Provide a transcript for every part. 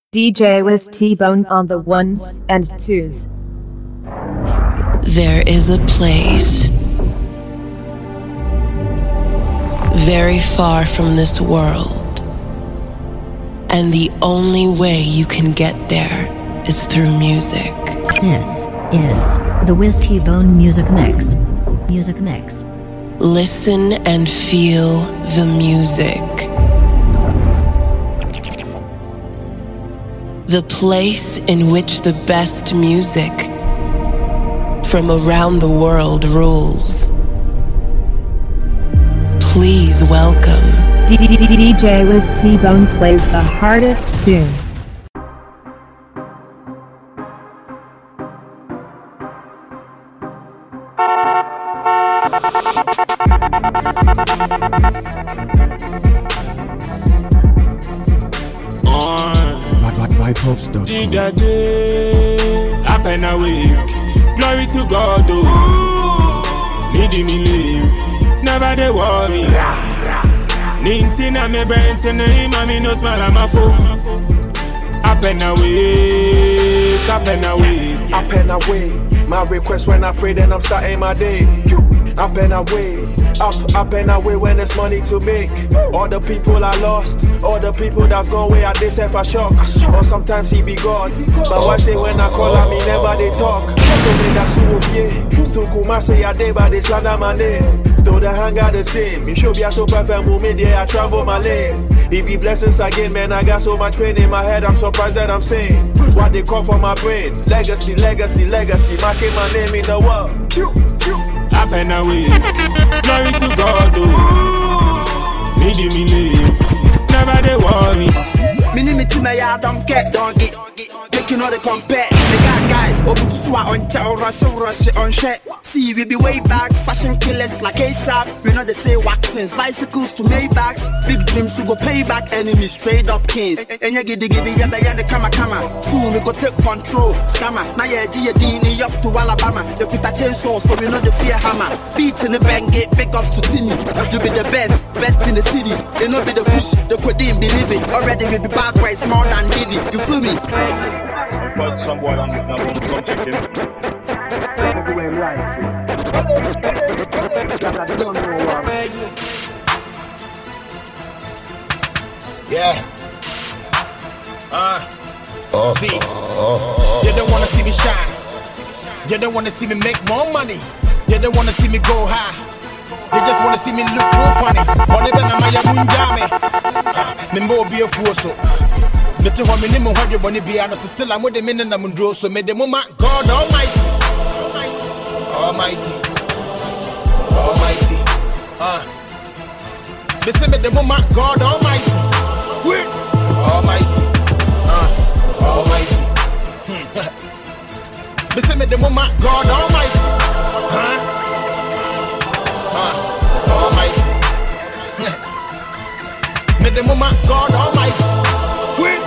DJ was T-Bone on the ones and twos. There is a place very far from this world, and the only way you can get there is through music. This is the Wiz T-Bone Music Mix. Music Mix. Listen and feel the music. The place in which the best music from around the world rules. Please welcome DJ was T-Bone plays the hardest tunes. Up and away. Glory to God, oh. Need me live. Never they worry. Nintina me brains and name, I no smile at my phone. Up and away. Up and away. Up and away. My request when I pray, then I'm starting my day. Up and away, up and away when there's money to make. All the people I lost, all the people that's gone away, I did say for shock. Or sometimes he be gone. But why say when I call him, he never they talk. Still me that suofie, still kuma say I day, but they slander my name. Still the hang out the same. You should be a so perfect moment, yeah, I travel my lane. It be blessings again, man, I got so much pain in my head, I'm surprised that I'm saying what they call for my brain. Legacy, legacy, legacy, marking my name in the world. Up and away. Glory to God, oh. Need me live. Never they worry. Me me to my yard, don't get donkey. Taking all the compare. The guy, open to swat on town, rush on shit. See, we be way back, fashion killers like ASAP. We know they say waxings, bicycles to Maybachs. Big dreams to go pay back enemies, straight up kings. And you get the kama. Fool, we go take control, scammer. Now you Dini up to Alabama. They put a chainsaw, so we know the fear hammer. Beats in the bank, get big ups to Timmy. You be the best in the city. They know be the push, the couldn't believe it. Already we be bad rights more than Diddy. You feel me? But some boy on this now, come check him. Yeah. See, you don't wanna see me shine. You don't wanna see me make more money. You don't wanna see me go high. You just wanna see me look real funny. Whatever na maya munjame. Me mo be a fool so. Me to home me mo hwe boni bia no still am with the men na mundro so me the mama God Almighty. Almighty. They say me the mama God Almighty. Wait. Almighty. Almighty. They say me the mama God Almighty. Almighty. Me the mama God Almighty. Wait.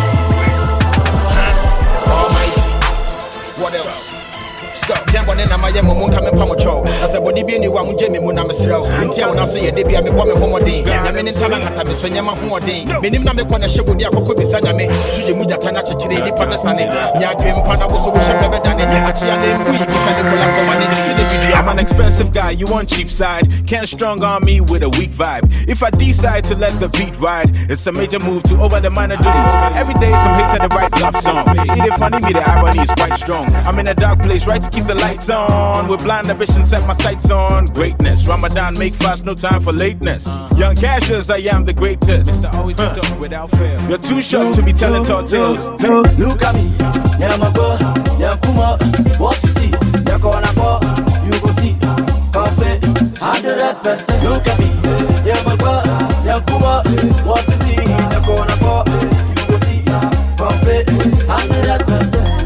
Almighty. What else? Stop. Damn one in my mum coming from a show. I said, what do you want Jamie Munam Sro? Until when I say a debut, I'm a woman home day. I mean, in Tabaka, so Yama home day. Meaning, I'm a corner show with the Akoko beside me. To the Mujatanachi today, Padasani. Yakim Pada was so better than it. Actually, I'm weak. I'm an expensive guy, you want cheap side. Can't strong on me with a weak vibe. If I decide to let the beat ride, it's a major move to over the minor dudes. Every day, some hate at the right love song. It ain't funny, me, the irony is quite strong. I'm in a dark place, right to keep the lights on. With blind ambition, set my sights on greatness. Ramadan, make fast, no time for lateness. Young cashers, I am the greatest. Always without fail. You're too short to be telling tall tales. Look at me, yeah, I'm a girl, yeah, Kuma. What you see, yeah, corner, you go see. Coffee, 100%. Look at me, yeah, my girl, yeah, Kuma. What you see, yeah, corner, you go see. Coffee, 100%.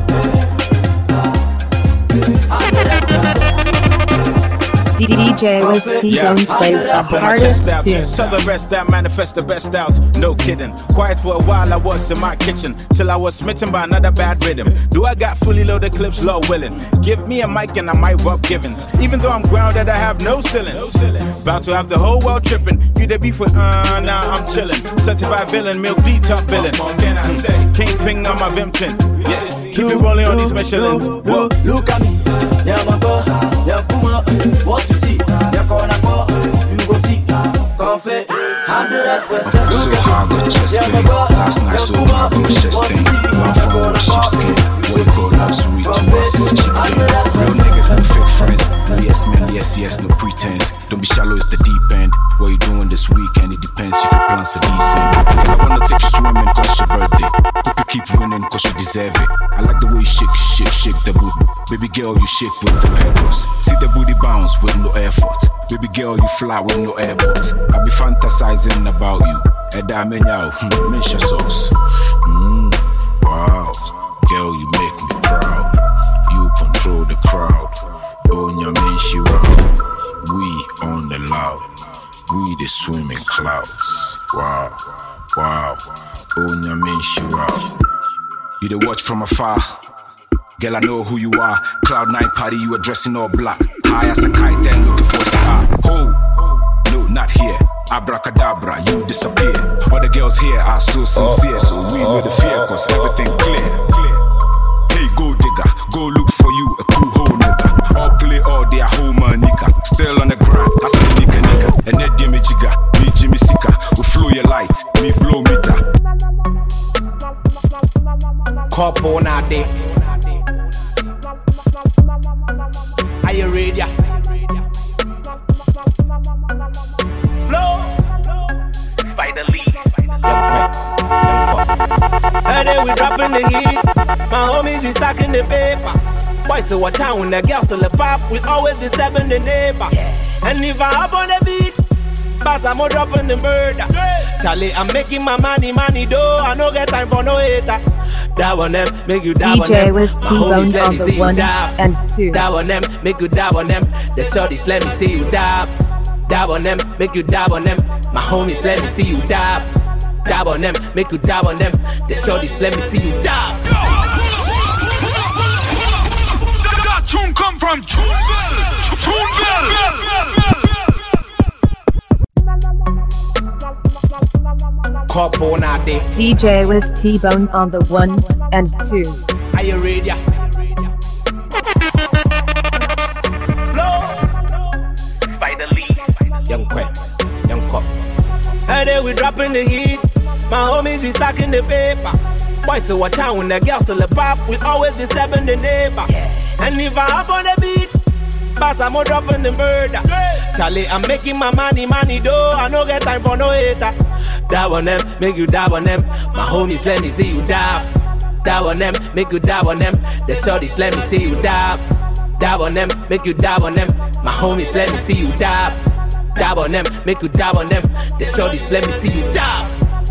DJ was T-Bone plays the hardest tunes. Tell the rest that manifest the best out. No kidding. Quiet for a while I was in my kitchen till I was smitten by another bad rhythm. Do I got fully loaded clips? Lord willing. Give me a mic and I might rub givens. Even though I'm grounded, I have no ceilings. About to have the whole world tripping. You the beef with nah, I'm chilling. Certified villain, milk D top billing. Can I say? ping on my Vimpton. Yeah, keep it rolling on these Michelins. Look at me, yeah, my girl, yeah, come on. What you see, yeah, corner call, you go see. Coffee, 100%. So hard on chest pain. Last night so hard on chest pain. My phone was sheepskin. What you call luxury to us is cheap game. Real niggas, no fake friends. No yes men, yes, no pretense. Don't be shallow, it's the deep end. What you doing this weekend? It depends if your plans are decent. Girl, I wanna take you swimming cause it's your birthday. Hope you keep winning cause you deserve it. I like the way you shake the booty. Baby girl, you shake with the pebbles. See the booty bounce with no effort. Baby girl, you fly with no airport. I be fantasizing about you. Eda menyao, mention sauce. Wow, girl, you make me proud. You control the crowd. On your main she round. We on the loud. We the swimming clouds. Wow. On your main she round. You the watch from afar. Girl, I know who you are. Cloud9 party, you are dressing all black. High as a kite and looking for a star. Oh, no, not here. Abracadabra, you disappear. All the girls here are so sincere, so we know the fear, cause everything clear. Hey, go digger, go look for you a cool hole nigga. All play all day, home nigga. Still on the grind, I say nigga. And that Jimmy Jigga, me Jimmy Sika. We flow your light, me blow meter. Couple now day. Are you ready? Flow. Spider Lee. And then we dropping the heat. My homies is stacking the paper. Boys so watch out when the girls to the pop. We always disturbing the neighbor. And if I hop on the beat, pass I'm dropping the murder. Charlie, I'm making my money though. I no get time for no hater. That one them, make you dab on them. DJ was T-Bone on the ones and twos. Dab on them, make you dab on them. The shorties, let me see you dab. Dab on them, make you dab on them. My homies, let me see you dab. Dab on them, make you dab on them. The shorties, let me see you dab. That tune come from Couple now day. DJ was T-Bone on the ones and twos. Are you ready? Flow. Spider Lee. Young cop. And then we dropping the heat. My homies is stacking the paper. Boys so watch out when the girls to the pop. We always disturbing the neighbor. And if I hop on the beat, pass I'm dropping the murder. Charlie, I'm making my money though. I no get time for no hater. Dab on them, make you dab on them. My homies, let me see you dab. Dab on them, make you dab on them. The shorties, let me see you dab. Dab on them, make you dab on them. My homies, let me see you dab. Dab on them, make you dab on them. The shorties, let me see you dab.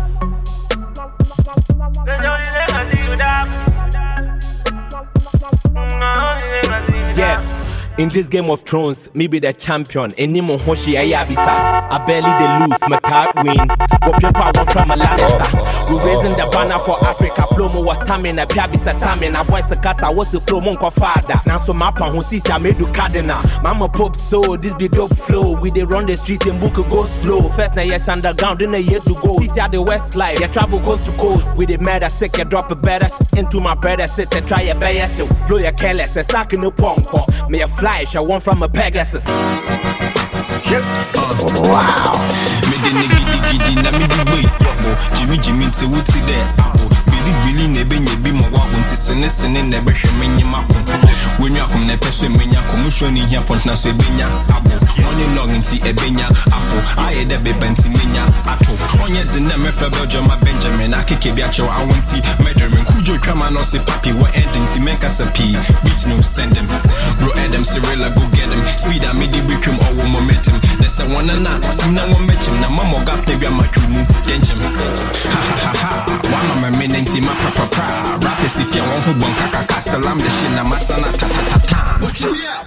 Yeah. In this Game of Thrones, me be the champion. Any more hoshi ayabisa. I barely they lose, my card win. What people want from a Lannister. We raising the banner for Africa. Plomo was stamina, Piabisa stamina. Voice a casa was the Plomo father. Now so my pan who sees I made you cardinal. Mama pop so this be dope flow. We they run the street and book go slow. First na yes underground, in a year to go. This year the west life, your travel coast to coast. We the murder sick, you drop a better into my brother sit and try a better show. Flow your careless, a sack in the pong for me a flash, I want from a Pegasus. Wow. Me de nigidi na me di boy. Jimmy te wuti there. Billy nebe nyebi mo wa hunti sene nebe hwe menyima ko. Wenyu akom na pese menya commission ni hia point na so ebenya abo. Money long nti ebenya afo. Aye de bebanti menya ato. Onye de na me fa Belgium Benjamin akeke bi acho awonti measurement kujo twama no se papi wa ending ti menka sa p. Beat no send them. Bro Adam Cyrilla go get them. Speed am di become all momentum. There's a one na simna wo mechim na mama gap te bia matwumu. Denjem. Ha ha ha. Wa mama menenti ma pra. Rap is if you want to bump kaka still I'm the shit na masana ta ta ta ta. What you yeah?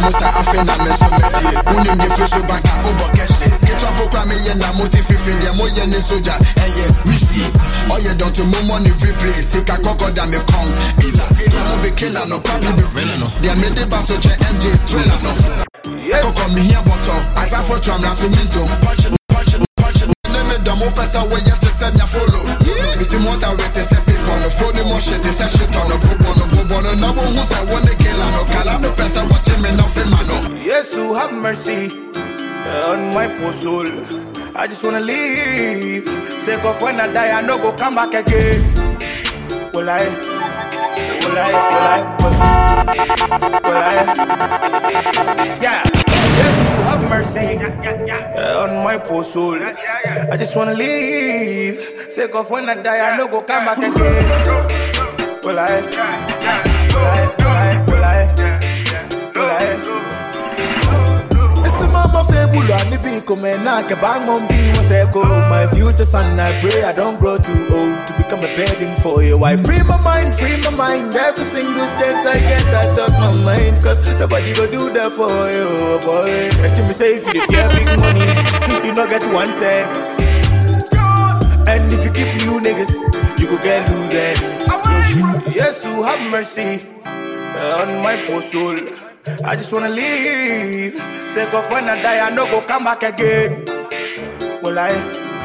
Musa Afena Mesomedi, Unim the Fish Bank over Cashley. Get up program in a motive in the Moyan Soja, and yet we see. Oh, you don't to money replay, sick a cocoa damn con. Ila will be killer, no papi be real. They made the basso check MJ thriller, no. Coco me here, bottle. I got for tram, that's a minto. Punch it. The more person way you to send your follow. It's more direct to say people on the phone, the more shit is a shit on the go on. No one who's I want to kill no color, no person watching me nothing, man. Yes, you have mercy on my poor soul. I just wanna leave. Sake of when I die, I no go come back again. Will I? Yeah. Yes, you have mercy on my poor soul. I just wanna leave. Sake of when I die, I no go come back again. Will I? Mama say bulu and the big come and I can bang on be once I go. My future son, I pray I don't grow too old to become a burden for your wife. Free my mind. Every single chance I get, I talk my mind. Cause nobody go do that for you, boy. Let me say if you fear big money, you not get 1 cent. And if you keep new niggas, you go get losers. Yes, you have mercy on my poor soul. I just wanna leave. Sake of when I die, I no go come back again. Will I?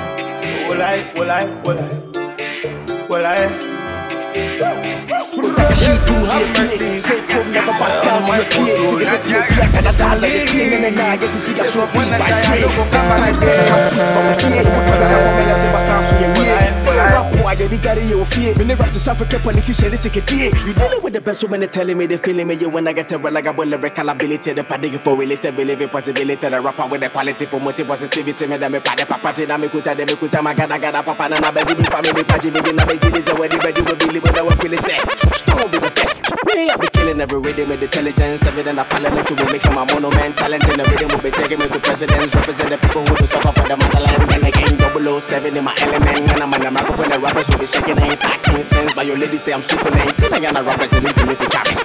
You too have mercy. Say come never back down to your place. So get to your back and that's all the thing. And then I get to see that show when I die, I no go come back again. Campus for my kid, what can I for me? I say my sound so you why they be carry your fear? When they rap the South African politician, it's a kid. You dealing with the best women, they telling me they feeling me. You when I get to run, I got lyrical ability, the padding for relatability, possibility, the rapper with the quality, promoting positivity, me that me pad the papa, na me kuta, my gada, papa, and I baby, family, paji, baby, na me giddy, so when you will believe what I will feel say. Strong be the best. Me, I be killing every rhythm with intelligence, evident of parliament, will be making my monument, talent in the rhythm, will be taking me to presidents, represent the people who do suffer for the motherland, and again, 007 in my element, and I'm on the microphone, the rappers will be shaking, ain't packing sense, but your lady say I'm super late, and I got a representative if you carry.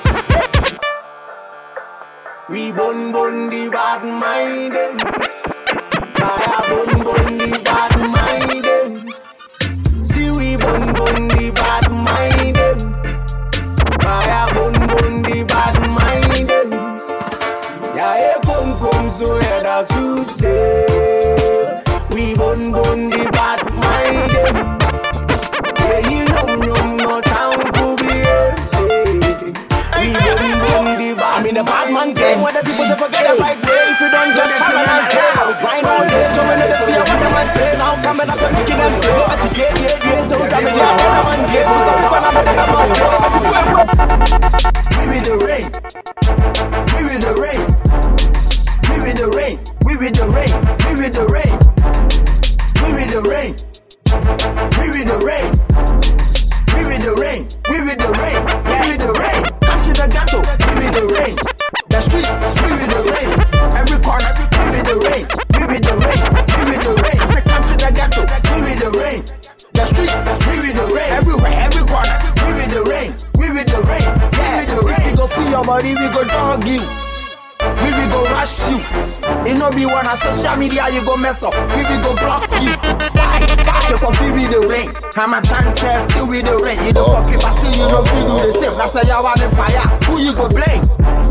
We bun the bad mindeds, fire bun the bad mindeds. See we bun the bad mindeds, fire bun the bad mindeds. Yeah, come so yeah that's who say we bun the bad mindeds. Yeah, you know no time for be we bun the bad. I'm in a bad man game where the people forget about day. If you don't just have a nice day, I will grind all day. So when they fear what the man say, now I'm coming up and making them play. But to get so damn it, yeah, when I'm on game, so I'm we with the rain, we with the rain, we with the rain, we with the rain, we with the rain, we with the rain, we with the rain, we with the rain, we with the rain, yeah, with the rain. Come to the ghetto, we with the rain. The streets, we with the rain. Every corner, we with the rain. We with the rain, we with the rain. I say come to the ghetto, we with the rain. The streets, we with the rain. Everywhere, every corner, we with the rain. We with the rain, yeah, we with the rain. If we go free your body, we go dog you. We will go rush you. It no be one on social media, you go mess up. We will go block you. Why? That's the coffee with the rain. I'm a dancer, still with the rain. You don't copy, but still you don't feel the same. That's why you want to fire. Who you go blame?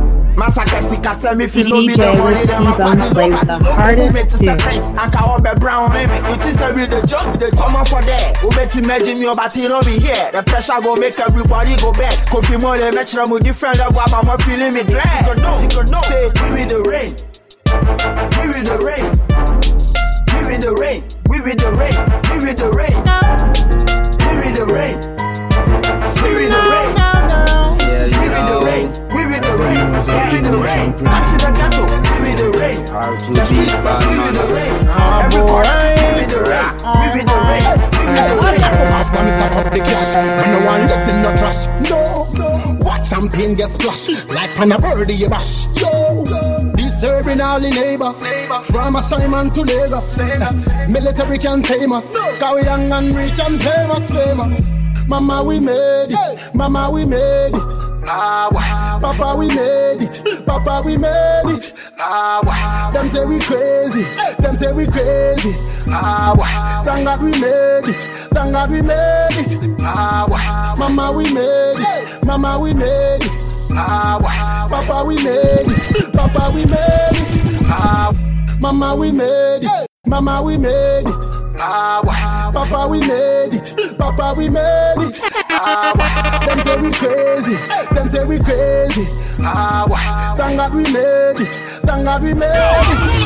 DJ Wiz T-Bone plays the hardest tunes. I can't be brown, baby. It is a real joke. They come up for that. Who bet imagine me, but he don't be here. The pressure go make everybody go back. Coffee more than match them with different. That's why I'm feeling me drag. You can know. Say, we with the rain. We with the rain. We with the rain. We with the rain. We with the rain. We with the rain. We with the rain. Yeah, we with the rain. We with the rain. We with the rain. Back to the ghetto. We with the rain. The streets. We with the rain. Every corner. We with the rain. We with the rain. We with the rain. Afghanistan up the cash. When no one listen no trash. No. Watch champagne get splashed. Like on a birdie you bash. Yo. Disturbing all the neighbors. From assignment to Lagos. Military can tame us. Cause we young and rich and famous. Mama we made it. Mama we made it. Papa, we made it. Papa, we made it. Them say we crazy. Them say we crazy. Thank God we made it. Thank God we made it. Mama, we made it. Mama, we made it. Papa, we made it. Papa, we made it. Mama, we made it. Mama, we made it. Papa, we made it. Papa, we made it. Them say we crazy. Them say we crazy. Thank God we made it. Thank God we made it.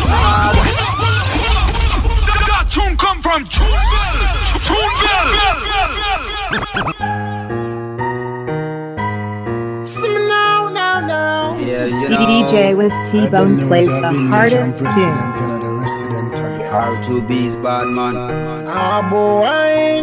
That tune come from Now. DJ Wiz T-Bone plays the hardest tunes. R2B's bad man. Boy.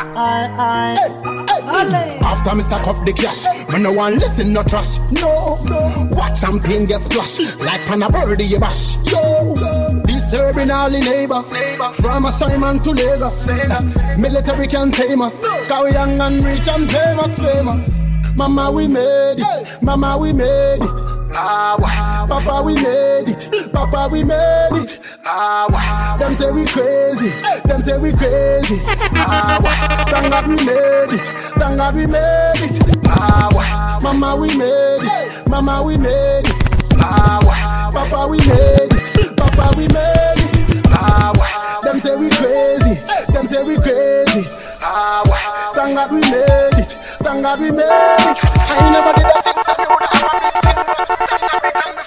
After me stack up the cash, when no one listen no trash. No. Watch champagne get splash like pan a birdie bash. Yo. Disturbing all the neighbors. From a Simon to Lagos. Military can tame us. Cause we young and rich and famous. Mama, we made it. Mama, we made it. Papa, we made it. Papa, we made it. Them say we crazy. Them say we crazy. Thank God we made it. Thank God we made it. Mama, we made it. Mama, we made it. Papa, we made it. Papa, we made it. Them say we crazy. Them say we crazy. Thank God we made it. Thank God we made it. I never did that thing, so you would have a big thing, but send a big time,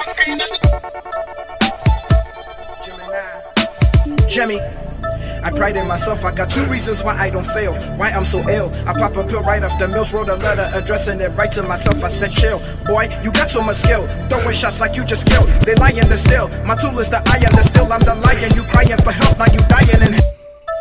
my face on screen. Jimmy, I pride in myself. I got 2 reasons why I don't fail, why I'm so ill. I pop a pill right off the mills, wrote a letter addressing it right to myself. I said, chill, boy, you got so much skill, throwing shots like you just killed. They lying the still, my tool is the iron, the still I'm the lion. You crying for help, now you dying in hell.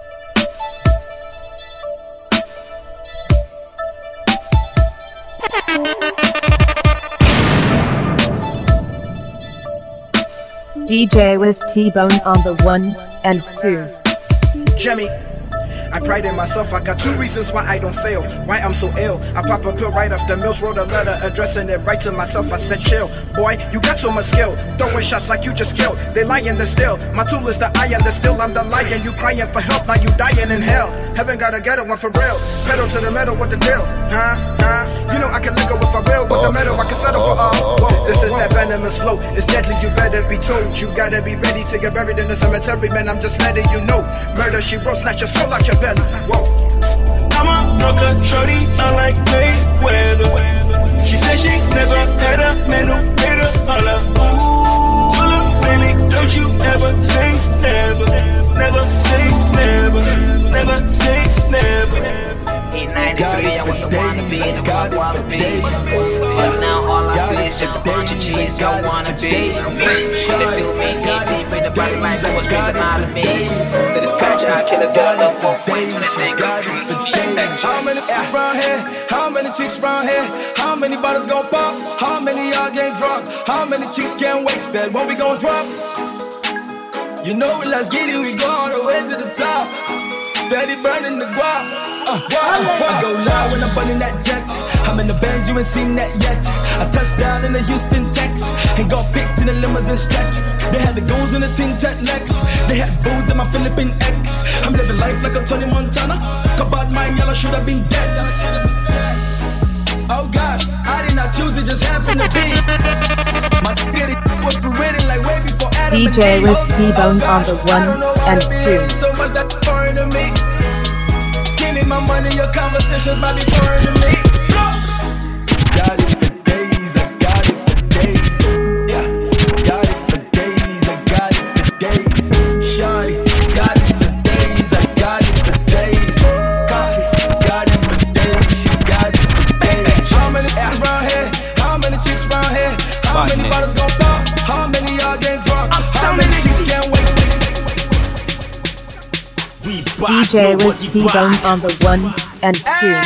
DJ Wiz T-Bone on the ones and twos. Jimmy, I pride in myself. I got 2 reasons why I don't fail, why I'm so ill. I pop a pill right off the mills, wrote a letter addressing it right to myself. I said, chill, boy, you got so much skill, throwing shots like you just killed. They lying the still, my tool is the iron, the still I'm the lion. You crying for help, now you dying in hell. Heaven gotta get it one for real. Pedal to the metal with the deal, You know I can lick it if I will, with the metal I can settle for all. Whoa, this is that venomous flow, it's deadly, you better be told. You gotta be ready to get buried in the cemetery, man, I'm just letting you know. Murder, she wrote, snatch your soul out your belly. Whoa. I'm a rocker, shorty, unlike Mayweather. She said she never had a man who paid her all her. Ooh, really, don't you ever say never. Never say never. Never say never. In 93, I was a wannabe and a fuck wannabe. But now all I see is just a bunch of cheese, don't wanna be. Should they feel me? Get deep in the body like it was raising out of me. So this patch eye killers got up for points when they think I'm crazy. How many chicks round here? How many chicks round here? How many bottles gon' pop? How many y'all get drunk? How many chicks can't waste that? What we gon' drop? You know it, let's get it, we go all the way to the top. Steady burning the guap. I go loud when I'm burning that jet. I'm in the Benz, you ain't seen that yet. I touched down in the Houston, Texas, and got picked in the limousine stretch. They had the goons in the tinted Lex. They had booze in my Philippine ex. I'm living life like I'm Tony Montana. About mine, y'all should have been dead. Oh God, I did not choose it, just happened to be. My nigga was written like way before Adam. DJ Wiz T-Bone on the ones and twos. So much that foreign to me. Give me my money, your conversations might be foreign to me. Got it for days, I got it for days. Yeah, got it for days, I got it for days. Shawty, got it for days, I got it for days. Copy, got it for days, she got it for days. How many chicks round here? How many chicks round here? How many bottles gon' pop? How many y'all get drunk? How many chicks can't wait? DJ Wiz T-Bone on the ones and twos.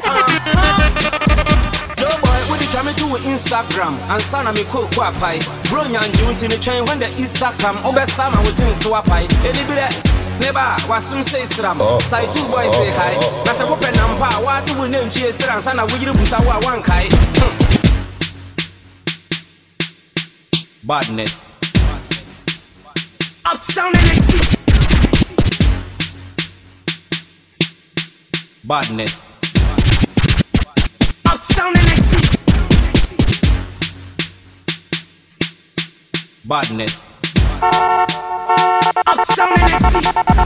Yo boy, when you come to Instagram and son of me cook wapai, bro, and you in the train when the Easter come, over summer with things to wapai. Any bit Neba, wasum say sram. Side 2 boys say hi. Nasa wope nampa, watu wune mchie sram. Sana wujiri busa wa wankai. Badness. Uptown NXT. Badness. Uptown NXT. Badness. Uptown NXT.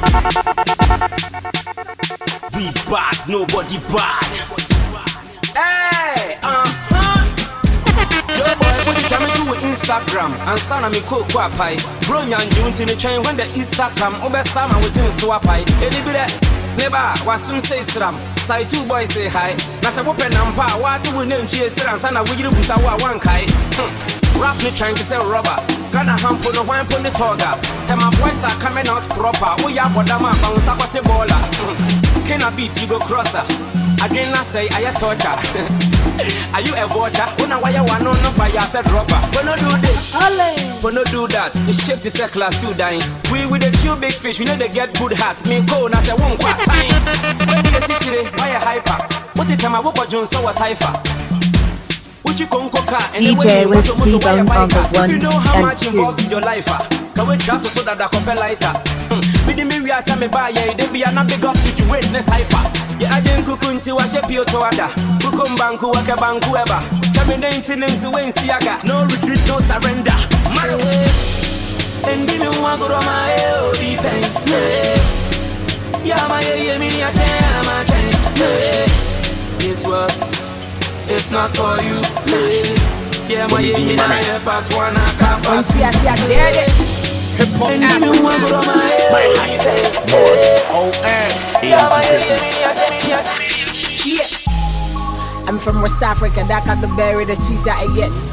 We bad, nobody bad. Hey, Yo boy, when you come into Instagram and sana me cook kwa pie. Bro nyanji unti ni train when the Easter come. Obe sama within store pie. Eli bide, neba, wasum say sram. Side 2 boys say hi. Nasa wope nampa, watu wune mchie sram. Sana wujiri busa wa wankai. Rap me trying to sell rubber. Gonna hampo no wine pon the toga. And my boys are coming out proper. Oh yeah, but I'm a bounce up at the baller. Can I beat you go crosser? Again I say I a torture. Are you a vulture? When I wire one no by I said dropper. But no do this. But no do that. The shift is a class 2 dying. We with the 2 big fish, we know they get good hats. Me cold I say won't quite sign. When you see today, why a hyper? What the time I walk on Jones so a typher? DJ was T-Bone on the ones you know how much and involves in twos. your life, can we try to so that I compare lighter? Me we are some buy, yeah, they be an big up situation, cipher. Yeah, I didn't cook until I shape you to other. Kukum banku, waka banku ever. Coming into names to win Siaga. No retreat, no surrender. My way. And didn't want to go my old thing. Yeah, my mini, I can't. Guess what? It's not for you. Yeah, my part one, I can't. Hip-hop I'm from West Africa, that got the berry, the sweeter it gets.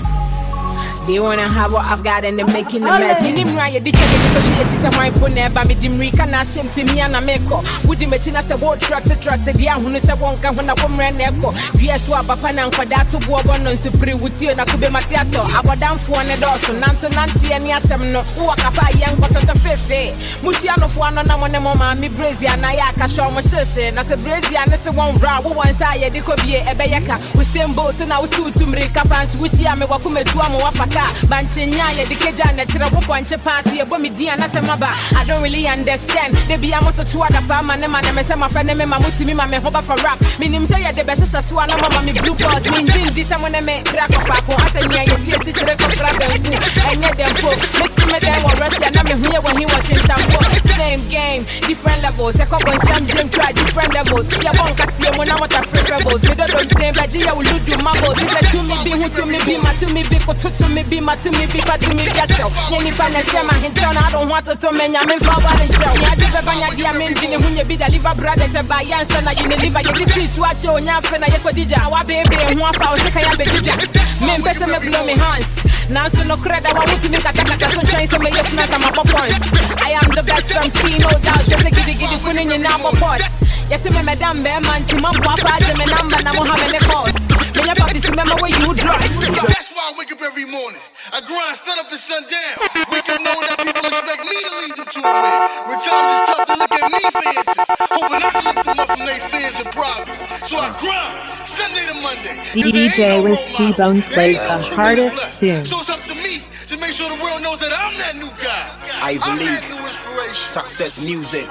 They wanna have what I've got and they're making a mess. Me nim raya di cheke because she my pone ba me dim rika na shem ti me na meko. Wudi me china se wo tractor dia hunu se wonka hona komre na eko. Dia so abapa na nkwada to bo no nsipri wuti na kube matiato. Abodamfo ne doso nanto nante ani asem no. Wo akapa yen kototo fefe. Muti anofo ano na mo ne mo ma mi brazia na ya ka show mo sheshe. Na se brazia ne se won ra wo wan sa ye di ko bie ebeyeka. We same boat na we suit mrika pants we shia me wakumetu am wafa Banchinya, the Kajan, the Chirabuanche pass, you go me dia na semaba. I don't really understand. They be a motor to other palm and my name is my friend, Mamuti, my hoba for rap. Minim say the best Sassuana, mamma, blue balls, mean this someone may crack of Paco. I say, yeah, you see, to record and let them go. Missy Madame or Russia, and I'm here when he was in Tambo. Same game, different levels. A couple some gym try different levels. You won't catch you when I'm at a free rebels. We don't say, but you will do my boat. To me, be who to me, be my to me, be to me. Be my to me, be to me, get so. Any pan and share my hinton. I don't want to me, I'm in for one and show. I did a banya, I'm in when you be the liver brothers and by Yanson. I didn't live. This is what you're not finna. You could dija. Our baby and one house. I can't be dija. Men better me blow me hands. Now so no credit. I want to make a sunshine. So may you snap on my points. I am the best from sea, no doubt. Just a giddy fun in your number pots. Yes, I'm Madame Bearman to my papa. I'm a number. I'm having a cause. May your papi remember where you drive. That's why I wake up every morning. I grind, stand up and sundown. Wake up knowing that people expect me to lead them to a win. When times is tough, they look at me for answers. Hoping I can lift them up from their fears and problems. So I grind, Sunday to Monday. DJ was T-Bone plays the hardest tunes. So it's up to me to make sure the world knows that I'm that new guy. Ivy I'm League. that new inspiration. Success music.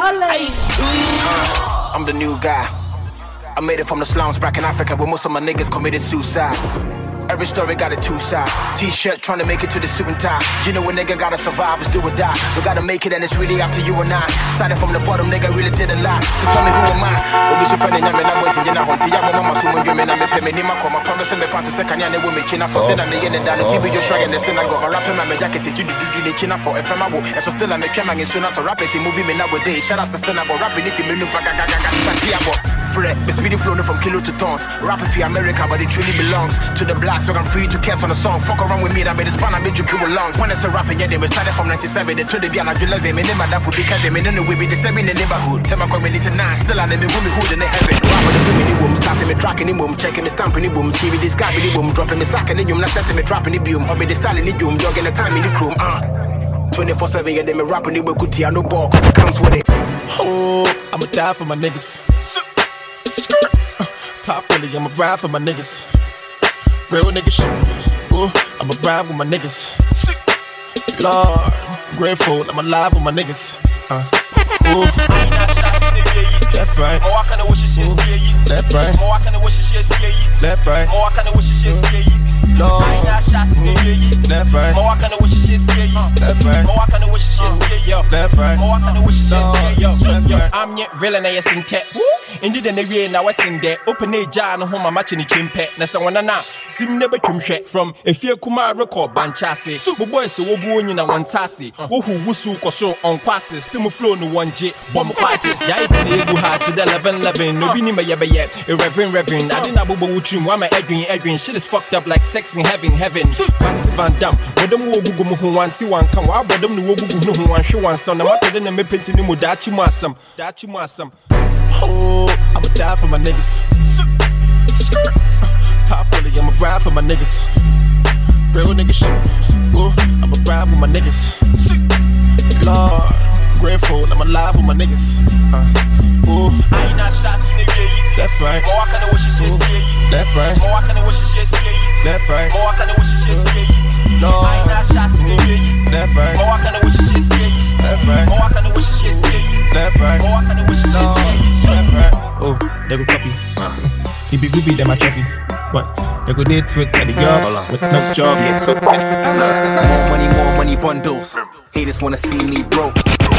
I'm the new guy. I made it from the slums back in Africa where most of my niggas committed suicide. Every story got a two-side. T-shirt trying to make it to the suit and tie. You know a nigga gotta survive, it's do or die. We gotta make it and it's really up to you and I. Started from the bottom, nigga really did a lot. So tell me who am I? Obi so friend and yamin, I'm wasting your hunty. Yama mama sumun dreaming, I'm a payment in my call. My promise and me fancy second yan, they will make it. So send me in and down. The TV you're shrugging the synagogue. I rap in my jacket, you do the kina for FM. And so still I'm a piano soon out to rap. See movie me nowadays. Shout out to synagogue, rapping if you mean Fred, me speedy flow from kilo to tons. Rap if you America, but it truly belongs to the black, so I'm free to cast on the song. Fuck around with me, that made the span, I made you kill lungs. When it's a rapping, yeah, they started from 97. They told the Biana, you love them, and then my dad would be cut them, and then we be disturbing the neighborhood. Tell my community now, still I never woman hood in the heaven. Rapping the women, boom, starting me tracking the boom, checking me stamping the boom, see me this guy, the boom, dropping me sack and the boom, not setting me dropping the boom, or me the style in the boom, jogging the time in the room, 24/7, yeah, they me rapping it with good no ball, cause it comes with it. Oh, I'ma die for my niggas. Pop really, I'ma ride for my niggas. Real nigga shit. Ooh, I'ma ride with my niggas. Lord, I'm grateful, I'm alive with my niggas. Ooh, I ain't not shots in the day. Left right. Oh, I kinda wish you should see you. Left right. Oh, I kinda wish you should see you. Left right. Oh, I kinda wish you should see you. Lord, I ain't not shots in the day. Left right. Oh, I kinda wish you should see you. Left right. Oh, I kinda wish you should see you. Left right. Oh, I kinda wish you should see you. I'm yet real and I sing tech. Indeed, in the rain, now I sing there. Open a jar and home, I'm matching the chimpet. Now, someone now, sim never come shit from a fear Kuma record banchasi. Super boys, so we'll go in a one tassy. Who wusu koso on passes, still move flow no one jet, bomb parties. Yai, you had to the 11. No, be me yet. A reverend. I didn't know about you. Why my Edwin? Shit is fucked up like sex in heaven. Fancy Van Damme. But them will go who want to one come. Why but them no go who want show one son. I'm not telling them a penty no dachi masam. Oh, I'ma die for my niggas. Pop really, I'ma ride for my niggas. Real nigga shit. Ooh, I'ma ride with my niggas. Lord, I'm grateful, I'm alive with my niggas. Ooh, I ain't not shots in the day. Left right. Oh, I kinda wish you should see you. Left right. Oh, I kinda wish you should see you. Left right. Oh, I kinda wish you should see you. Lord, I ain't not shots in the day. Left right. Oh, I kinda wish you should see you. Left right. Oh, I kinda wish you should see you. Left right. Oh, I kinda wish you should see you. Left right. Oh, they go copy. He be goopy, them my trophy. But they go date with the job with no job. Yeah, so more money bundles. Haters wanna see me broke.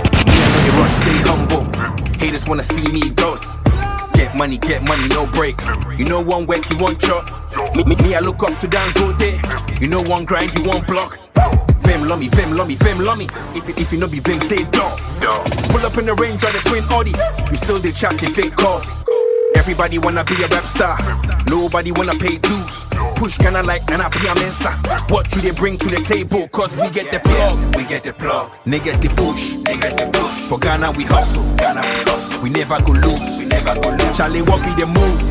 Me rush, stay humble. Haters wanna see me ghost. Get money, no breaks. You know one work, you want chop. Me, I look up to Dangote. You know one grind, you want block. Vim lummy. If you know be Vim, say dog. Pull up in the range on the twin Audi. You still they chat, they fake calls. Everybody wanna be a rap star. Nobody wanna pay dues. Push kinda like an Mensa. What do they bring to the table? Cause we get the plug. Niggas they push. For Ghana we hustle. We never go lose. Charlie, what be the move?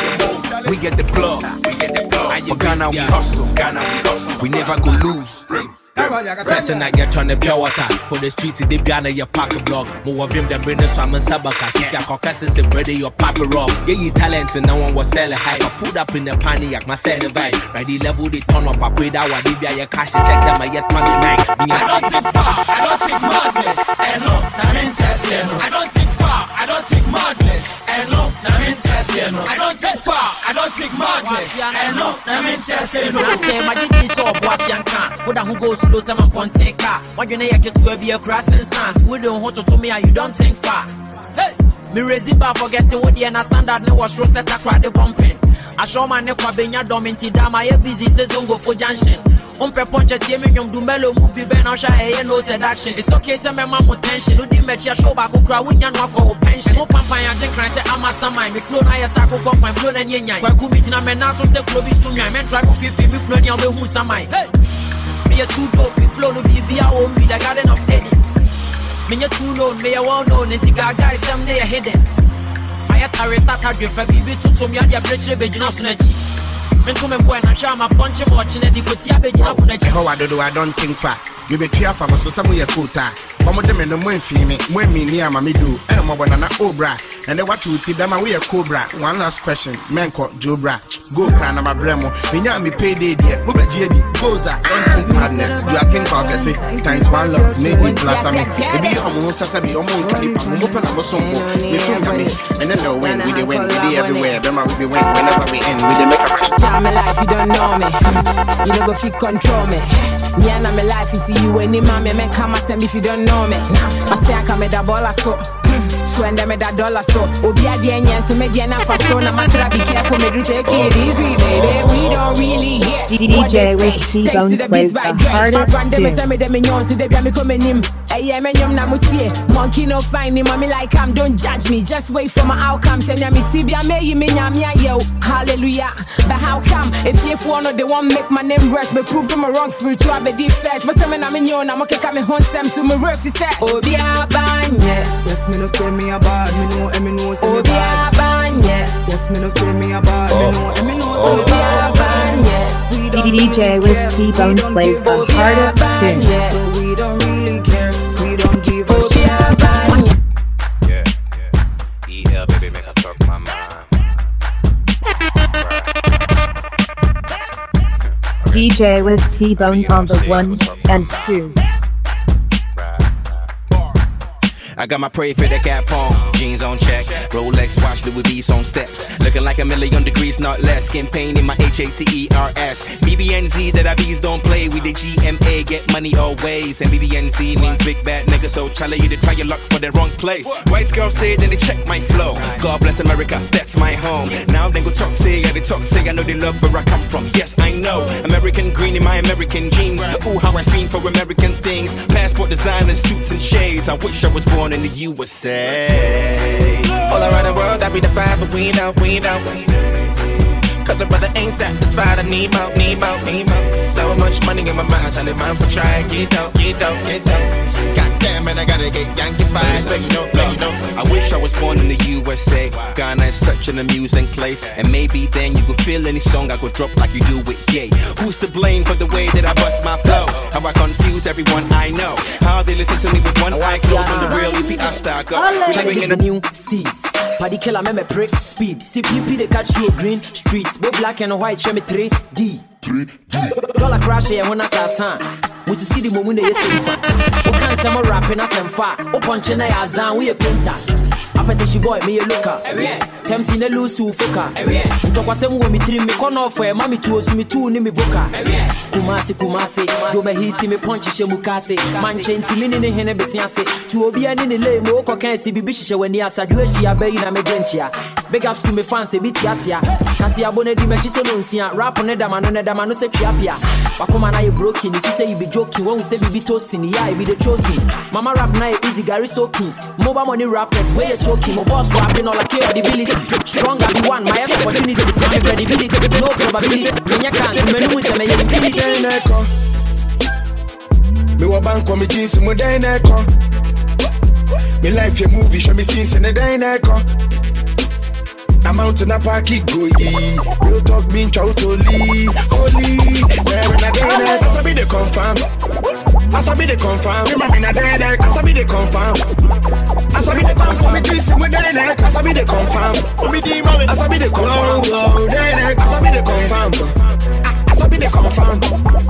We get the plug. For Ghana we hustle. We never go lose. Person I get on the pure water for the street they be on your pocket blog. More of them the brain so I'm sabaka. Since your caucus is ready your papa rock. Yeah, you talent and no one was selling high. I put up in the panic my sell the vibe. Right the level they turn up I pay that what they be your cash check them I get money night. I don't think far, I don't think madness. And no, I'm interested. I don't think far, I don't think madness. And no, I'm interested. I don't think far, I don't think madness. And no, I'm interested. I say my disease so was young can. Who goes slow, someone can take car. When you get to be a grass and sand, we don't want to me and you don't think far. Hey, me raise it bar forgetting what the standard no was roasted to cry the bumping. I show my neck for being a dominant dam. I have busy season go for junction. Umpe punch a team in do mellow movie ben I share no seduction. It's okay, say my mom attention. Do the match show back who cry when you know for pension. No pampa and drink and say I'm a samai. Me flow I sack up my flow and yen. Why could me na me na so say clovis to me. I try to feel me flow down the who samai. Hey. Me a too dope, me flow no be a home be the garden of Eddie. Me a too known, me a well known, and the guy someday a hidden. I a terrorist at a different baby to me, I a bridge of synergy. Me to me boy, and I show my punch him watching it, the good tea, I don't think fat. You be clear from us, so some way a quota. One of them in the moon me, when me near mammy do, and I'm one obra, and they watch you see them away a cobra. One last question, Menko, Jobra, go plan my bremo. Me now me pay day, dear, Uber JD, Goza, and madness. You are think of the times one love, maybe plus I mean, maybe almost as I be almost open up some more. We soon come in, and then they'll win, we win, we everywhere. Them will be win whenever we end, we make a start my life, you don't know me. You don't go fit control me. Me and my life, if you any mommy, man, come and send me if you don't know me. I say I come with a ball so. When them with that dollar so. Obia the onions to make the enough for so. No matter be careful, me do take it easy, baby. We don't really hear. DJ Wiz T-Bone plays the hardest tunes. Monkey no find him, mommy like I'm. Don't judge me, just wait for my outcome. Send me Tibia, me yo, hallelujah. But how come if you one of they won't make my name rest? Me prove them wrong through to have a defect. But some I'm in your I'm okay, come home them to me rough. He said, oh yeah, banya. Yes, me no say me about me no, me no say me bad. Yes, me no say me about me no say me bad. DJ Wiz T-Bone plays the hardest tunes. So we don't really DJ was T-Bone on the ones and twos. I got my pray for the cap on, jeans on check, Rolex watch, Louis V's on steps, looking like 1,000,000 degrees, not less. Skin pain in my HATERS. BBNZ that I bees don't play with the GMA, get money always. And BBNZ means big bad nigga, so Charlie, you to try your luck for the wrong place. White girl say, then they check my flow. God bless America, that's my home. Now they go talk, say, yeah, they talk, say, I know they love where I come from. Yes, I know. American green in my American jeans. Ooh, how I fiend for American things. Passport design and suits and shades. I wish I was born in the USA. All around the world, I be the vibe, but we know. Cause a brother ain't satisfied, I need more. So much money in my mind, Charlie, man, for trying, get down. Goddamn, man, I gotta get Yankee-fied, let you know. I wish I was born in the USA. Ghana is such an amusing place. And maybe then you could feel any song I could drop like you do with Ye. Who's to blame for the way that I bust my flows? How I confuse everyone I know. How they listen to me with one eye closed on the real if you ask I go. We bringing a new steez. Paddy killer, me prick speed. CPP they catch you green streets. Both black and white, show me 3D. Dollar crash here when I start. We see the moment they say. We can't say more rapping as I'm far. O punching a yazan, we a painter. Appetition boy, me a looker. Tempting a loose to fucker. Talk was some women trim me corner for a mammy to us, me too, name me voka. Kumasi, do me hit me punch shemukase. Man chain to me in the hen besiance. To be an in the lay, more can see Bisha when he has a dueshi, a bay in a megentia. Big ups to me fancy, bit yatia. Cassia Bonnet Dimension, rap on a damano se piapia. Wakoma na you broken, you say you be joking, won't say be toasting, yeah, be the chosen. Mama rap night, easy Gary Soakins. Mobile money rappers, where you talking, my boss rapping all like credibility. Stronger than one, my opportunity, my credibility, no probability. When you can't, you know it's a man, me wa bank on me jeans, my day neko. Me life your movie, show me scenes in the day neko. I'm out in a parky go real talk being holy. There in a day neko. As I be the confirm. Remember in a day neko. As I be the confirm. Me jeans, my day neko. As I be the confirm. As I be the confirm. As I be the confirm.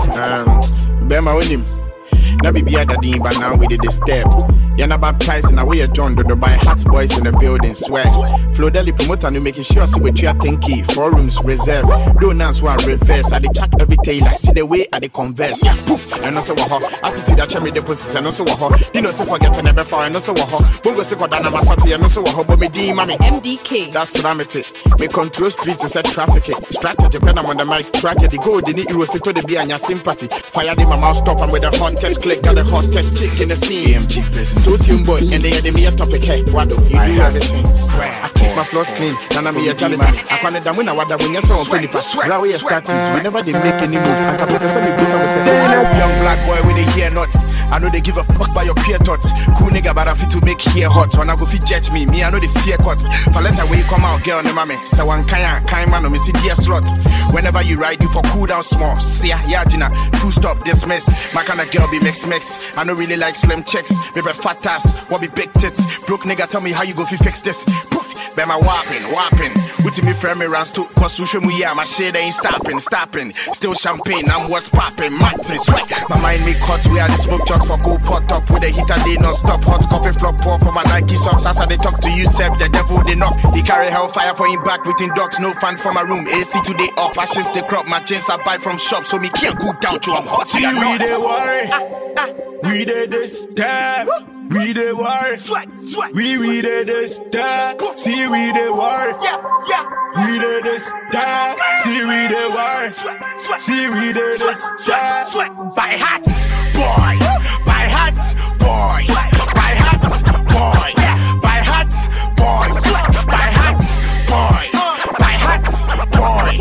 Bema with him. Na be other thing, but now we did the step. You're not baptized in a way John do by hot boys in the building, swag. Flo Deli promoter no making sure see what you are thinking. 4 rooms reserve. Don't answer one reverse. I dey check every tailor. See the way I dey converse. Poof, and also what attitude that me deposits and also what you know so forgetting never far and also what Bongo se kodana masati and also what but me D mommy MDK. That's Ramity. Me control streets is a trafficking. Strategy when I'm on the mic tragedy. Go the need you to the be and your sympathy. Fire the my mouth stop and with the hottest click got the hottest chick in the scene. So team boy, and they had me a topic head. What do you do everything? I keep my floors clean, and I'm a janitor. I find it when I want to win your song. Now we are starting. Whenever they make any move, I can put a semi piece of a young black boy with a hair nut. I know they give a fuck by your queer thoughts. Cool nigga, but I fit to make hair hot. When I go fit judge me, I know the fear cut. Palenta way come out, girl, ne mame. So one kind man, no me see dear slot. Whenever you ride, you for cool down small. See ya, Gina. Full stop, dismiss. My kind of girl be mix. I don't really like slim chicks. Maybe fat ass, what be big tits. Broke nigga, tell me how you go fi fix this. Poof, be my whopping. With me friend me runs to cause social media, my shit ain't stopping. Still champagne, I'm what's popping. Martin sweat. My mind me cut, we are the smoke jug for cool pot up with a heater day non-stop. Hot coffee flop pour for my Nike socks. As I they talk to you, Seb, the devil they knock. He carry hellfire for him back within dogs, no fan for my room. AC today off, ashes they crop. My jeans I buy from shop, so me can't go down to I'm hot. See me they worry. We did this time. We the war. We did this time. See we the war. We did this time. See we the war. See we did this time. By hats, boy. By hats, boy. By hats, boy. By hats, boy. By hats, boy. By hats, boy.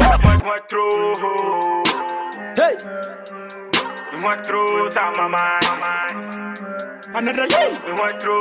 Hey. What through my mind? Another day. What through?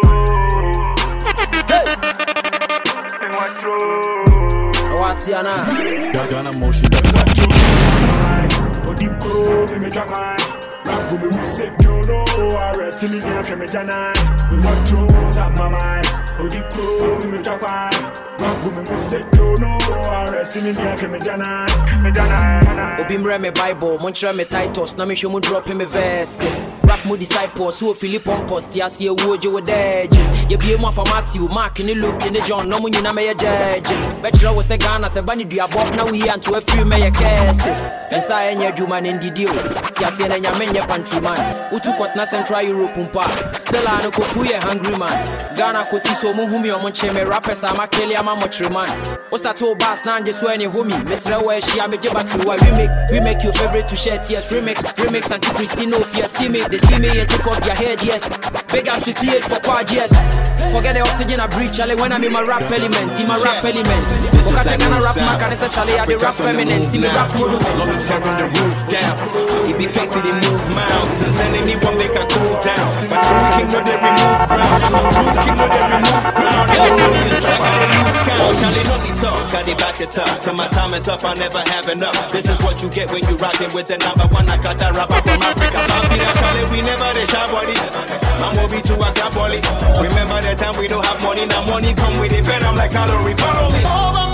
What through? What's your name? Dagana motion. What through? Odi pro me jagai. Rapu me music, you know. Arrest me near me janai. What through my mind? Odiko, me Japan. Women who say no, arrest me, me Jana. Obimre me Bible, Montreal me Titus, na me show me drop me verses. Rap mo disciples, who Philip on post, ya see a word you with edges. You be more for Matthew, Mark in the Luke in the John, no money na me judges. Bachelor was a Ghana, se bani do above now we and to a few me cases. Inside any human in the deal. Tia see na nyamenye pantry man. Utu kotna Central Europe umpa. Still I no kofu ye hungry man. Ghana koti so mu humi o monche me rappers ama kele ama mochre man. Osta to bass na nje so any homie. Mr. Where she am je back to we make your favorite to share tears. Remix Auntie Christine no fear see me. They see me and take off their head, yes. Big up to TH for quad, yes. Forget the oxygen I breathe, Charlie, when I'm in my rap element. In my rap element. Because I can't rap my cancer, Charlie, I the rap feminine. See me rap monuments. I'm tearing the roof down. It be fake they move mountains. And anyone make a cool down. But true king know they remove ground. True king know they remove ground. And the money is like I lose count. Charlie, know the talk, got it back it up. Till my time is up, I never have enough. This is what you get when you rockin' with the number one. I got that rapper from Africa. Charlie, we never the sharp body. My movie to a crap body. Remember the time we don't have money. Now money come with it. Ben, I'm like calorie. Follow me.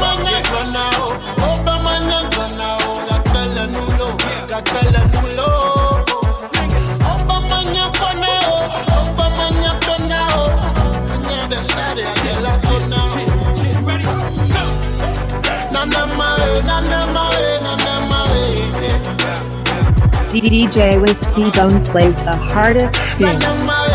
DJ Wiz T-Bone plays the hardest tunes.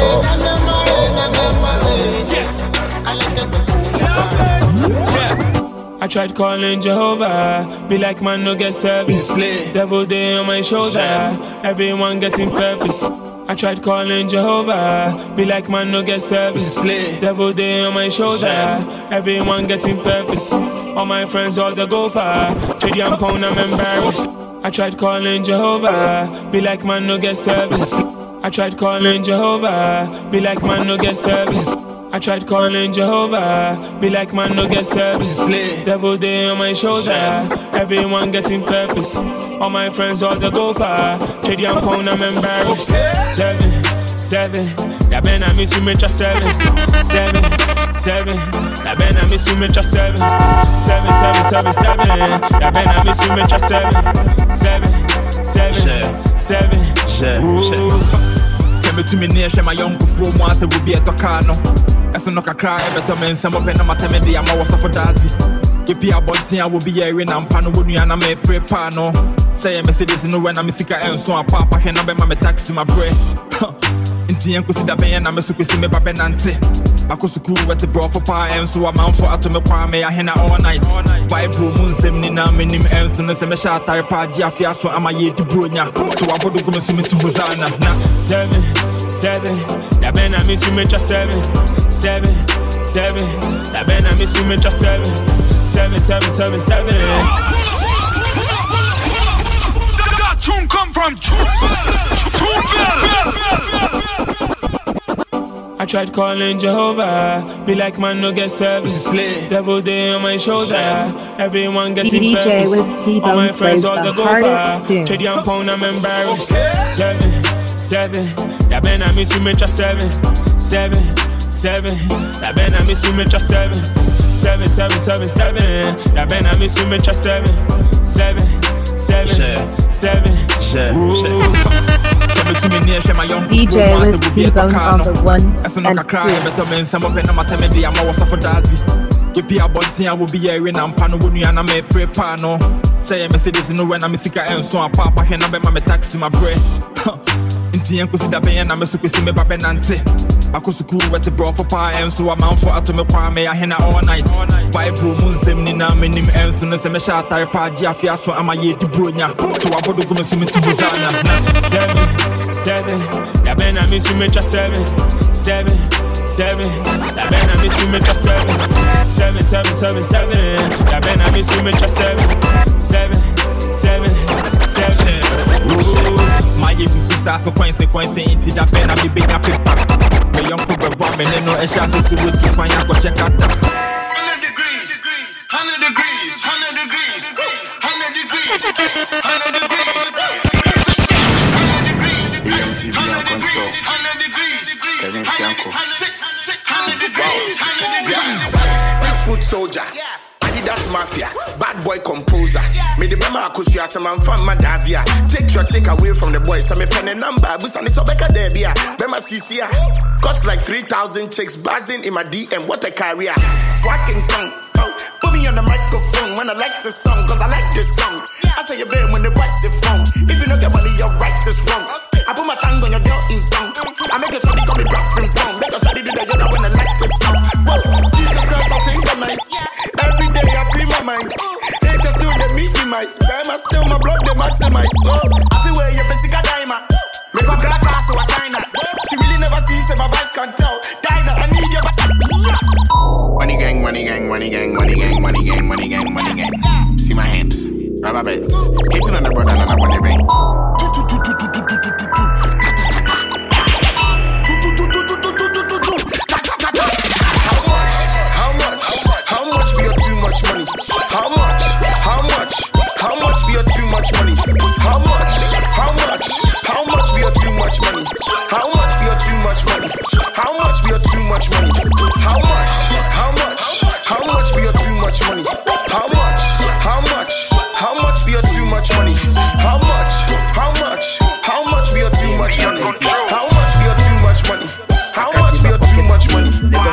I tried calling Jehovah, be like man no get service. Devil day on my shoulder, everyone getting purpose. I tried calling Jehovah, be like man no get service. Devil day on my shoulder, everyone getting purpose. All my friends all the go far, Chidi and Pound I'm embarrassed. I tried calling Jehovah, be like man no get service. I tried calling Jehovah, be like man no get service. I tried calling Jehovah, be like man no get service. Devil day on my shoulder, everyone getting purpose. All my friends all the go far, Chidi and Pound I'm embarrassed. 7, that ben I miss you me just 7, that ben I miss you me just 7, that ben I miss you me just 7. Me to me near my young before once it will be a tocano. As a knock a cry, better men, some of them are telling me I'm also for Dazi. If you are bouncing, I will be airing and pano when you and I may pray pano. Say, I'm a citizen when I'm a sick and so I pop, I can number my taxi, my bread. Inti and consider Ben, I'm a super me Babenante. I could school with the bro for pie and so I'm out for atomic me I hena all night. Bible moon semina minim and soon as a mesha type Jafia so I'm a year to Brunia. So I would go to Hosanna. 7, that ben I miss you me just 7, that ben I miss you me just 7. That tune come from I tried calling Jehovah, be like man no get service. Devil day on my shoulder, everyone getting DJ Wiz T-Bone all my friends all the hardest tunes. Chidi and Pound I'm embarrassed. 7, that ben I miss you me just 7, that ben I miss you me just 7, that ben I miss you me just 7. DJ Wiz T-Bone on the ones and twos. If you are bouncing, I will be airing and pano when you and I may pray pano. Say a message no when I'm a sick and so I pop, I can number my taxi, my bread. Inti and consider Ben, I'm a super me Babenante. I could school with the bro for pie and so I'm out for atomic me I hena all night. Bible moon semina minim and soon as a mesha type Jafia so I'm a year to Brunia. So I would go to Hosanna. 7, that ben I miss you me just 7, that ben I miss you me just 7, that ben I miss you me just 7. My Jesus is so consequence into that ben I be big up paper. The young people bomb and no a chance to find out what check out. 100 degrees, 100 degrees, 100 degrees, 100 degrees, 100 degrees. EMTB on control. Kevin Fianco. 100 degrees, 100 degrees. composer. Me the bema cause you are some fan Madavia. Take your chick away from the boys. I'm a pen and number. Busani Sobeka Debia. Bema Cisia. Got like 3,000 chicks buzzing in my DM. What a career. Swacking tongue. Put me on the microphone when I like the song, cause I like this song. I say you're better when the boys the phone. If you don't get money, you're right, this wrong. I put my tongue on your girl in tongue. I make a study call me drop from tongue. Make a study do that yoga when I like this song. Whoa, Jesus Christ, I think I'm nice. Every day I free my mind. Haters do the meet me mice. Bama still my blood, they maximize. I feel where you're physical diamond. Make my crack ass to a China. She really never sees that my voice can't tell. Dinah, I need your money gang, money gang, money gang, money gang, money gang, money gang, money gang. See my hands, rubber bands. Hitting on the brother and I want the bang. How much be your too much money? How much be your too much money? How much be your too much money? How much be your too much money? How much be your too much money? How much be your too much money? How much be your too much money? How much be your too much money? How much be your too much money? How much be your too much money?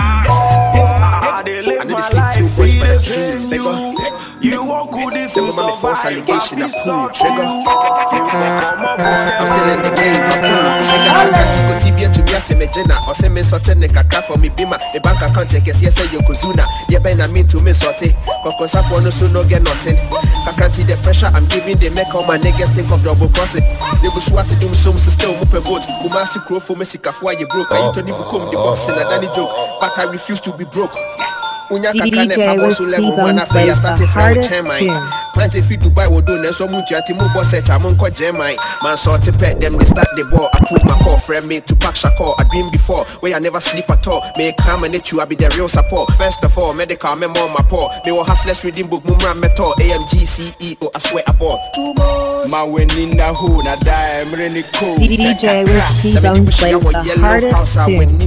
They live my life free to kill you. You won't go if you survive. Allegation of cool trigger. I'm still in the game. I'm cool. To me at me Jenna or send me sorting the kaka for me bima. The bank account yes yes say yokozuna. Yeah ben I mean to me sorting. Cause I for no so no get nothing. I can't see the pressure I'm giving. They make all my niggas think of double crossing. They go swat to do some still move a vote. Kumasi crow for me sick of why you broke. I don't even come the boxing and any joke. But I refuse to be broke. DJ was T-Bone plays the hardest tunes. Plenty if you Dubai will do so much at the mobile search. I'm on Gemini. Man saw to pet them, they start the ball. I prove my call, friend me to pack Shako. I dream before, where I never sleep at all. May come and you, I be the real support. First of all, medical memo on my paw. They were hustlers reading book, Mumra Metal, AMG CEO, I swear about. Too much. My win in the hood, I die, I'm really cool. DJ was T-Bone plays the hardest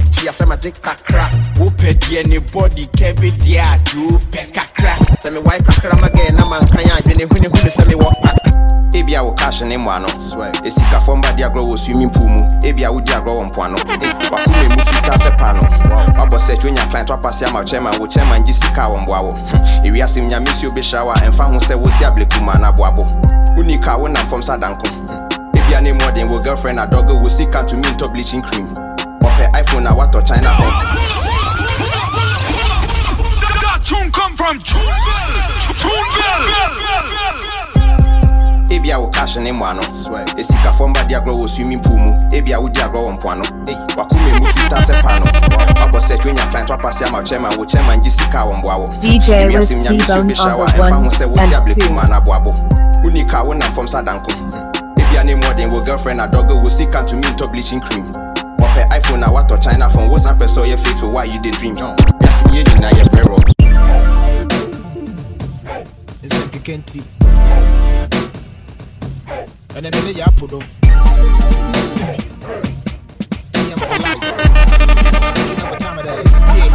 tunes. Whooped anybody, Kevin. Yeah, you pick a crack. Tell me why crack again. I'm a can't when you say me walk back. Ebi I will cash in one. It's a form by the grow swimming pool. Ebi I would grow on Puano. But who may move it as a panel? Babo said when your client to pass your chairman, which chairman Jessica on Bow. If we ask him, you miss you be shower and found who said what you bleak man Boabo. Unica when I'm from Sadanko. Ebi I name more than your girlfriend, a dog will seek out to me to bleaching cream. Or pay iPhone, a what or China phone. Tune come from Ebi I will cash in one. It's a form by the grow swimming pool. Ebi I would grow on Puano. Wakume move it as a panel. Babo said when your client to pass your chairman, which chairman Jessica on Bow. DJ was T-Bone on the 1 and 2. Unica when I'm from Sadanko. Ebi I name more than your girlfriend, a dog will seek out to me to bleaching cream. Or pay iPhone, a what or China phone. What's up, so you're fit for why you did dream. Yes, me in your peril. It's like a Kenti. And then they are put on. TM for life. You know what time it is.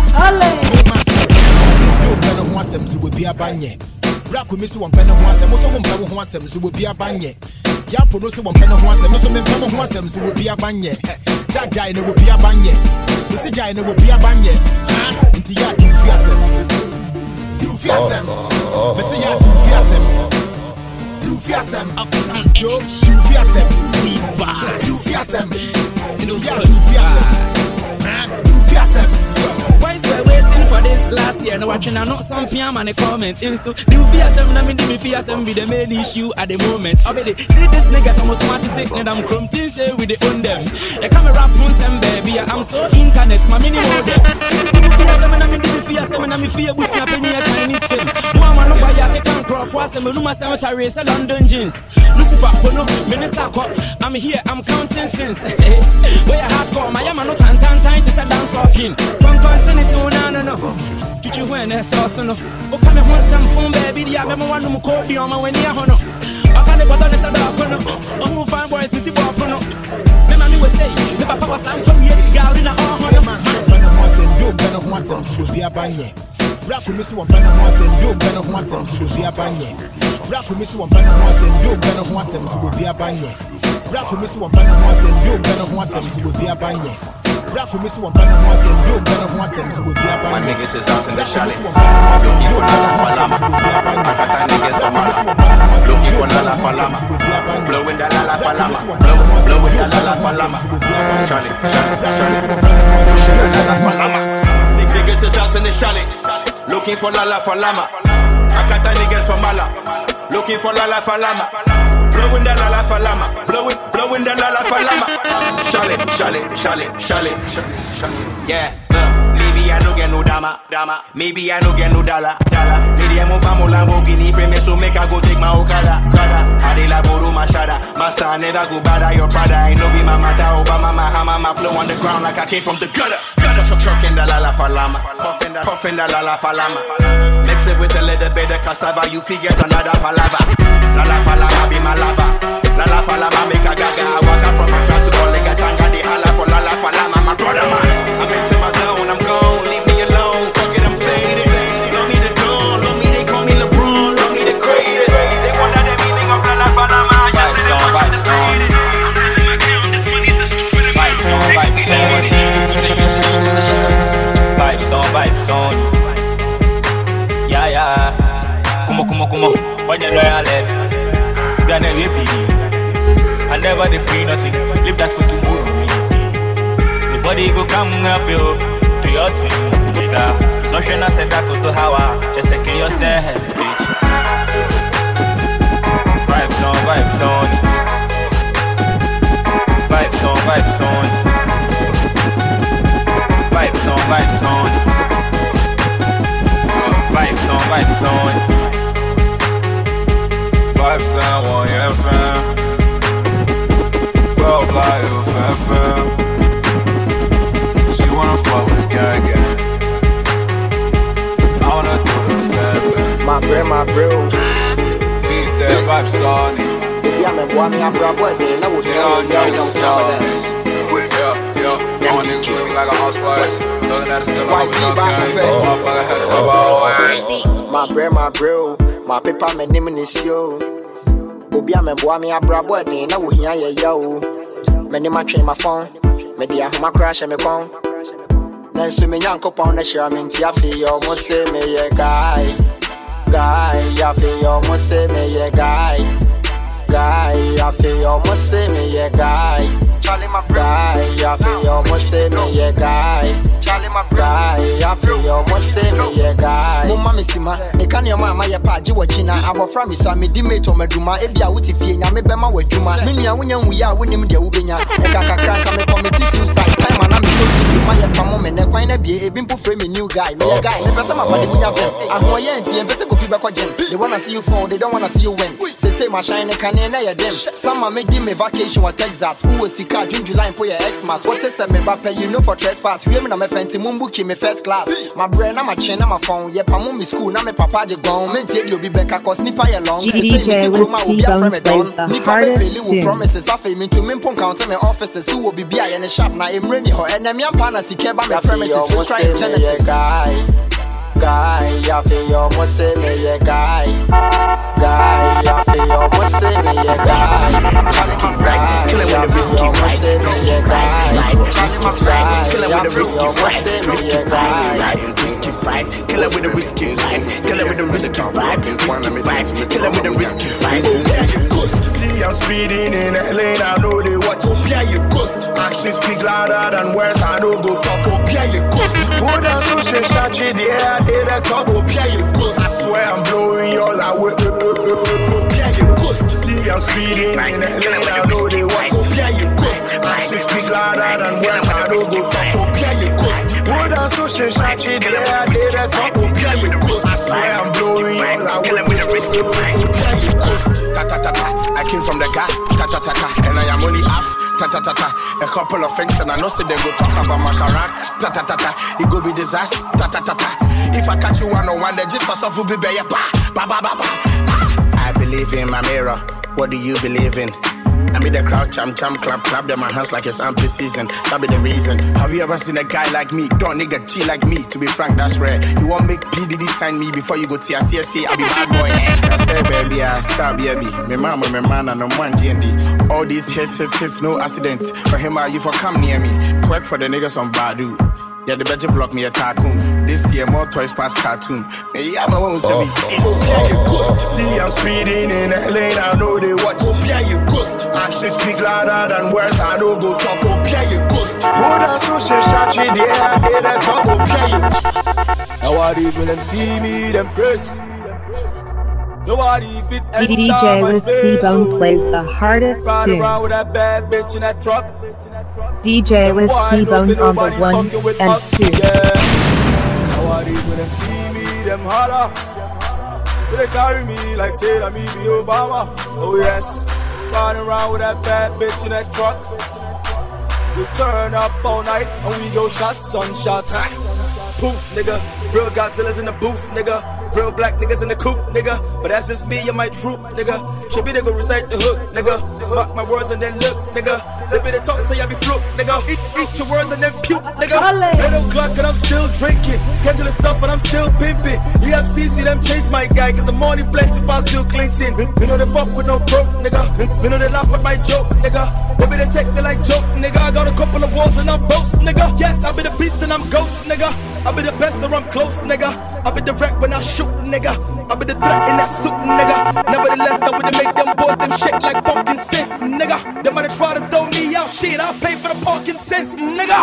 No master. You will be a banye. Black with Miss One Penna Huasem, most of them Huasem, will be a banye. Yapo no one Penna Huasem, most of them Huasem, will be a banye. That guy will be a banye. This guy will be a banye. Into ya do fiasem. Do fiasem. Messiah do fiasem. Do fiasem. Do fiasem. Do fiasem. Do fiasem. Do fiasem. Why is we waiting for this last year? No watching I know some PM and a comment in so do fiasem na me do me fiasem be the main issue at the moment. Already see this niggas I'm automatic and I'm chrome things say we the own them. The camera phones them baby I'm so internet my mini modem. Do me fiasem na me do me fiasem na me fear boost na penny a Chinese film. Mama no buy a can crop fiasem no ma cemetery say London jeans. Lucifer Pono Minister Cop I'm here I'm counting sins. Where you hardcore my yama no tan time to say dance walking. Come send it to no. Did you win that sauce no? O come and want some phone baby the I'm one no call the on my when near hono. I can't bother the saddle kono. Oh fine boy city ball kono. Me mama will say the papa was am come here to gal in a hono. Bana Huasem do Bana Huasem will be a banye. Black with Miss One Bana Huasem do Bana Huasem will be a banye. Rap with me so I'm banana horse and do banana horse and so be a banya. Rap with me so I'm banana horse and do banana horse and so be a banya. Rap with me so I'm banana horse and do banana horse and so be a banya. My niggas is out in the chalet. Looking for Lala Falama. Akata niggas from Mala. Looking for Lala Falama. Blowing the Lala Falama. Blowing the Lala Falama. Chalet, Lala Falama. The niggas is out in the chalet. Looking for Lala Falama. Akata niggas from Mala. Looking for Lala Falama. Blowing the Lala Falama. Blowing the Lala Falama. Chalet. Yeah. Maybe I don't get no dama. Maybe I don't get no dollar. Maybe I'm on Famo Lamborghini frame so make I go take my Okada. Adela Boru Mashada. My son never go bad at your brother. I know be my mother, Obama, my hammer, my flow on the ground like I came from the gutter. Trucking the Lala Falama. Puffing the Lala Falama. Mix it with a little bit of cassava, you forget another palava. Lala Falama be my lava. Lala Falama make a gaga. I walk up from my crowd to go like a tanga. They holla for Lala Falama, my brother man. I'm into my zone, I'm gone, leave me alone. Fuck it, I'm faded. Love me the dawn, love me, they call me LeBron, love me the greatest. They wonder the meaning of Lala Falama. I just say they want you to fade it. I'm losing my count, this money's a stupid amount. Vibes on. Yeah. Kumo. When you know I live, gonna live it. I never did pay nothing. Leave that for tomorrow. Nobody go come help you do your thing, nigga. So she not said that so how I just say yourself, bitch. Vibes on. Vibes on. Vibes on. Vibes on. Vibes on, one yeah, fam. Bro, like you, fam. She wanna fuck with gang. I wanna do the same thing. My bro. Need that vibes on it. Yeah, man, boy, I'm bro, boy, they know what Yeah. I want niggas with me like a house flash. Looking at the ceiling, my bro, my paper, my name is yo. Obi ame boy me abrabo den na wo hia ye yo. Me ni ma twen my phone, me dia homa crash me kon. Na nso me nyankopon na share me ntia fe yo mo say me ye guy. Ya fe yo mo say me ye guy. Ya fe yo mo say me ye guy. Charlie my guy, ya fe yo mo say me ye guy. Charlie my guy, ya fe yo mo say me ye guy. Mo mama sima, e kan yo mama ye pa je wachina. Abofra mi so me di mate o maduma. E bia wuti fie nya me bema wadwuma. Me nua wonya wuya wonim de wubenya. E kakakranka me committee suicide. Time na me so ti ma ye pamo me ne kwan na bie e bi mpo frame me new guy. Me ye guy, me pesa ma pade wunya vem. Ahoye nti en pese kofi be ko gem. They wanna see you fall, they don't wanna see you win. Say my shine can na ye dem. Some me di me vacation with Texas. Who was Car June July for your Xmas. What is me bape you know for trespass. We me na me fenti mumbuki me first class. My brain na my chain na my phone. Ye pa me school na me papa je gone. Men tie you be back cause nipa ye long. DJ Whiskey Bone plays the hardest tunes. Promises afa me to me pon count me offices who will be bia ye ne sharp na emreni ho. Ena me ampa na sike ba me premises we try Genesis. Guy, ya fe yo mo say me ye guy. Ya fe yo mo say me ye guy. Risky right, kill it with the risky right. Risky right, kill it with the risky right. Risky right, risky right, kill it with the risky right. Kill it with the risky right. Risky right, kill it with the risky right. See I'm speeding in LA, I know they watch. Opia your ghost. Actions speak louder than words. I don't go talk. Opia your ghost. Go down so she shot you there. They the club. Opia your ghost. I swear I'm blowing all away. Opia your ghost. See I'm speeding in LA, I know they watch. Opia your ghost. Actions speak louder than words. I don't go talk. Opia your ghost. Go down so she shot you there. They the club. Opia your ghost. I swear I'm blowing all away. Opia your ghost. I came from the guy, and I am only half, a couple of things, and I know say they go talk about my character, it go be disaster, if I catch you one-on-one, the gist of will be ba. I believe in my mirror, what do you believe in? I'm me the crowd, cham, clap them my hands like it's ample season. That be the reason. Have you ever seen a guy like me? Don't nigga G like me. To be frank, that's rare. You won't make PDD sign me before you go to CSC. I be bad boy. I say, baby, I stop, baby. My mama, my man, and no one GND. All these hits, no accident. For him, you for come near me. Twerk for the niggas on Badu. Yeah, the better block me a tycoon. This year, more toys past cartoon. Yeah, my one was 17. See, I'm speeding in the lane, I know they watch. Opia, you ghost. Actions speak louder than words, I know go talk. Opia, you ghost. What a social shot in the air, they that talk. Opia, you. Nowadays, when them see me, them press. Nobody fit. DJ Wiz T-Bone plays the hardest tunes. With that bad bitch in that truck. DJ Wiz T-Bone on the ones and twos. Nowadays when them see me, them holler. They carry me like say that me be Obama. Oh yes, riding around with that bad bitch in that truck. We turn up all night and we go shots on shots. Poof, nigga. Real Godzilla's in the booth, nigga. Real black niggas in the coop, nigga. But that's just me and my troop, nigga. Should be they go recite the hook, nigga. Mark my words and then look, nigga. They better talk, say I be fluke, nigga. Eat your words and then puke, nigga. 8 o'clock and I'm still drinking. Scheduling stuff and I'm still pimping. EFCC them chase my guy, cause the money plenty past Bill Clinton. Me know they fuck with no broke, nigga. Me know they laugh at my joke, nigga. They better take me like joke, nigga. I got a couple of walls and I'm boast, nigga. Yes, I be the beast and I'm ghost, nigga. I be the best or I'm close, nigga. I be the wreck when I shoot, nigga. I be the threat in that suit, nigga. Nevertheless, that would make them boys them shake like pumpkin sense, nigga. They might try to throw me out, shit. I'll pay for the parking sense, nigga.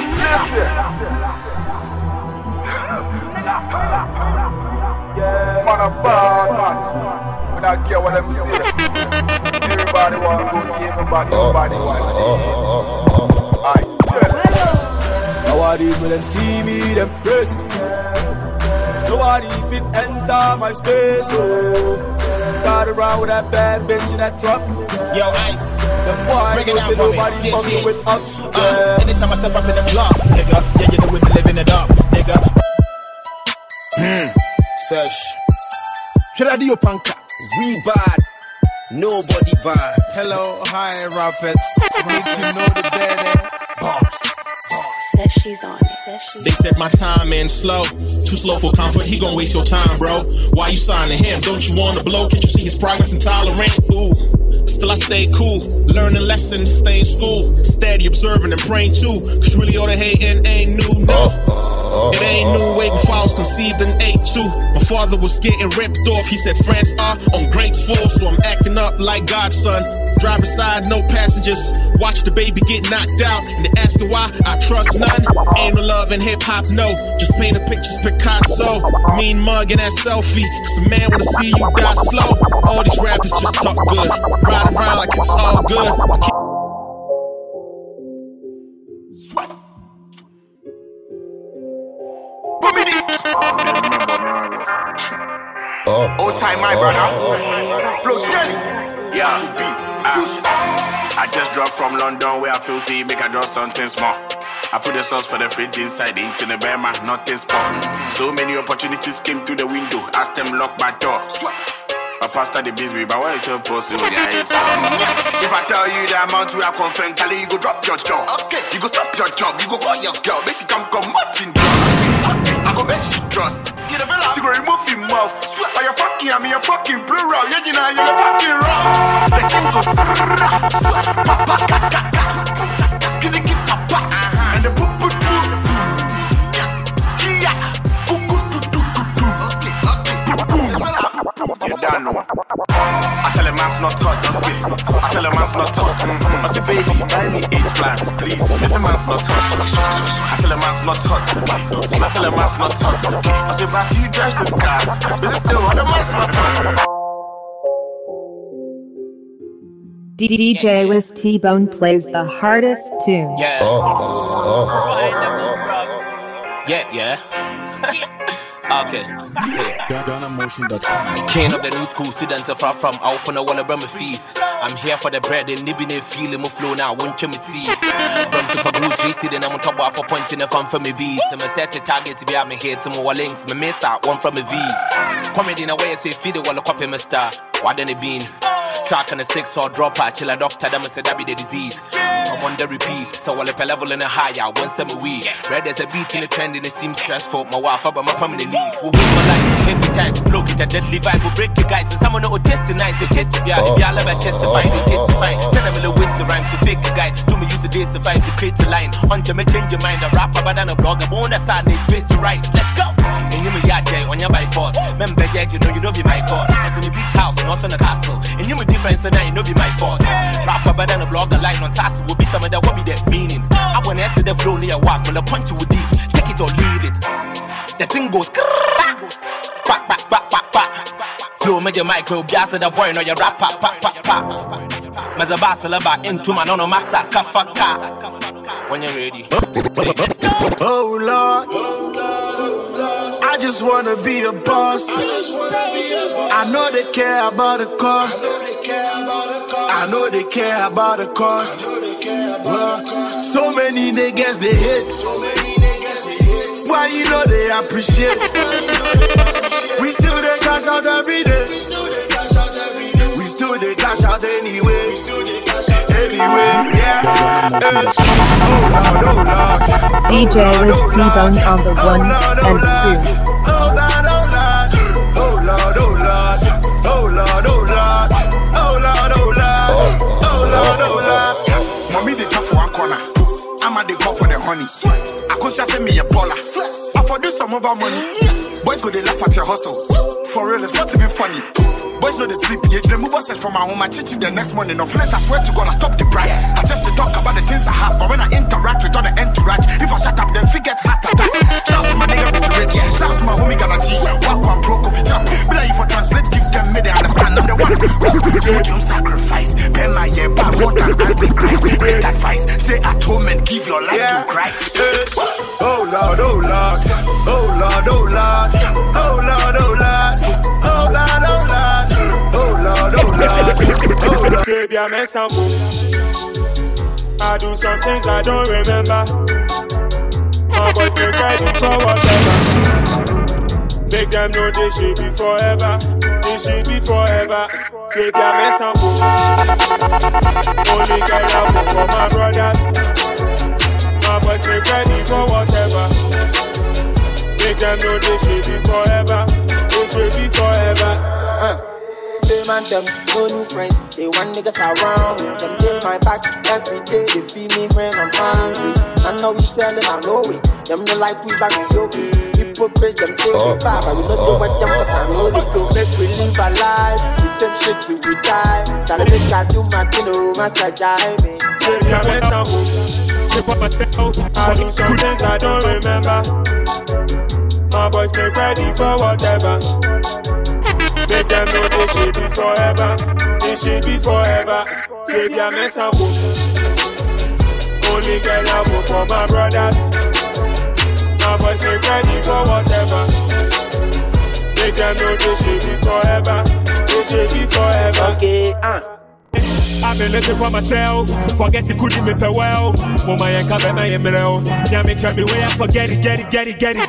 Yeah, man, a bad man. When I care what them say, everybody want to go, everybody want. Nowadays when them see me, them press. Nobody fit enter my space, oh. Ride around with that bad bitch in that truck. Yo, Ice, break it down for me. Fucking with us, anytime I step up in the club, nigga, yeah, you know we be living it up, nigga. Sesh. Should I do your panka? We bad, nobody bad. Hello, hi, rappers. Make you know the better. Boss. Says she's on it. They said my time in slow, too slow for comfort. He gon' waste your time, bro. Why you signing him? Don't you wanna blow? Can't you see his progress and tolerant? Ooh, still I stay cool, learning lessons, stay in school, steady observing and praying too. Cause really all the hating ain't new, no. It ain't new way before I was conceived in 8-2. My father was getting ripped off. He said friends are on grades full, so I'm acting up like Godson. Driver side, no passengers. Watch the baby get knocked out, and they asking why I trust none. Ain't no love in hip hop, no. Just painting pictures, Picasso. Mean mug and that selfie, cause a man wanna see you die slow. All these rappers just talk good, ride around like it's all good. Sweat. Old time, my brother. Flow straight. Yeah, I just dropped from London where I feel see make I draw something small. I put the sauce for the fridge inside the internet, man, nothing spot. So many opportunities came through the window. Asked them lock my door. I passed out the business, but what you tell pussy with your eyes? If I tell you the amount we are confirmed, tell you go drop your job. Okay. You go stop your job, you go call your girl. Basically, come Martin trust. Okay. I go bet she trust. She go remove him mouth. Are you fucking me? You fucking plural. Yeah, you know you're fucking wrong. The king goes papa kaka. Skinny keep papa. And the poop poop poop. Skia. Skuku tu tu tu tu. Okay. Boom. You don't know. I tell a man's not taught. Okay. I tell a man's not taught. I say, baby, buy me 8 flags, please. This a man's not taught. I tell a man's not taught. I tell a man's not taught. Okay. I say, but you drive this cars. This is still what a man's not taught. DJ Wiz T-Bone plays the hardest tunes. Yeah. Yeah. Okay. King of the new school, student far from out for no one of my fees. I'm here for the bread and nibbing a feeling of flow now, won't you me see? From super blue tree, sitting on top of a point in a fun for me beat. I'm a set a target to be at me here to more links, me miss out one from a V. Comedy in a way, so feed it while I copy my star. Why didn't it been? talk on a 6 or drop a chill a doctor, them say that be the disease. I'm on the repeat, so I'll up a level in a higher, once a week. Red as a beat in the trend and it seems stressful. My wife, but my permanent needs. We'll win my life, hit me time to flow, get a deadly vibe. We'll break you guys, and someone will test the nice, they test to be out, be all about testify, they testify. Send them a little waste of rhyme to fake a guy. Do me use the days to find to create a line. Until me change your mind, a rapper, but I'm a blogger, but on the side, it's based to write. Let's go! And you me yard on your by force. Remember, you know you don't be my fault. I was in the beach house, not on the castle. And you me difference, and I know be my fault. Rapper, but I'm a blogger, line on task will be some of that, what be that meaning. I want to answer the flow near walk, when I punch you with deep. Take it or leave it. The thing goes back, back, back, back, back. Flow major micro, bias the boy, no your rap, pap, pap, pap, pap. Mazabasa back into my no massacre, when you're ready. Oh Lord, I just wanna be a boss. I know they care about the cost. I know they care about the cost. So many niggas they hate. Why you know they appreciate? We still they cash out every day. We still they cash out anyway. Anyway, yeah. Oh Lord. DJ was T-Bone on the ones and twos. Oh Lord. Oh Lord. Oh Lord. Oh Lord. Oh Lord. Oh Lord. Oh Lord. Oh Lord. Oh Lord. Mommy they talk for one corner. I'm at the call for the honey. I could just send me a baller. I for do some mobile money. Boys go they laugh at your hustle. For real, it's not even funny. Boys know they sleep. You the move us from my home. I cheat you the next morning. No flat, I swear to God, I stop the brag. I just to talk about the things I have. But when I interact with all the entourage, if I shut up, then forget heart attack. Shouts to my nigga Rich. Shouts to my homie Galachi. Walk on broke off jump. Be like if I translate, give them me, they understand I'm the one. You sacrifice. Pay my year back more than Antichrist. Great advice. Stay at home and give your life to Christ. Oh Lord, oh Lord. Oh Lord, oh Lord. Oh Lord, oh Lord. Oh Lord, oh Lord. Oh Lord, oh Lord. Baby, I'm a sample. I do some things I don't remember. My boys make ready for whatever. Make them know they should be forever. They should be forever. Baby, I'm a sample. Only girl I put for my brothers. My boys make ready for whatever. Make them know they should be forever. They should be forever. Same and them, no new friends. They want niggas around me. Them day my back every day. They feed me when I'm hungry. I know we selling, I know it. Them no like we karaoke. Hypocrites, them say we bad, but we don't know what them got. I know they to make we live our life. The same shit till we die. Gotta make I do my thing, oh, my side, me. Baby, I'm a sample. I do some things I don't remember. My boys make ready for whatever. Make them know they should be forever. They should be forever. Baby, I'm a sample. Only girl I vote for my brothers. My boys make ready for whatever. Make them know they should be forever. They should be forever. Okay, I've been looking for myself. Forget it couldn't make the well. Mama and Cabin, I am real. Yeah, make sure me way I forget it. Get it.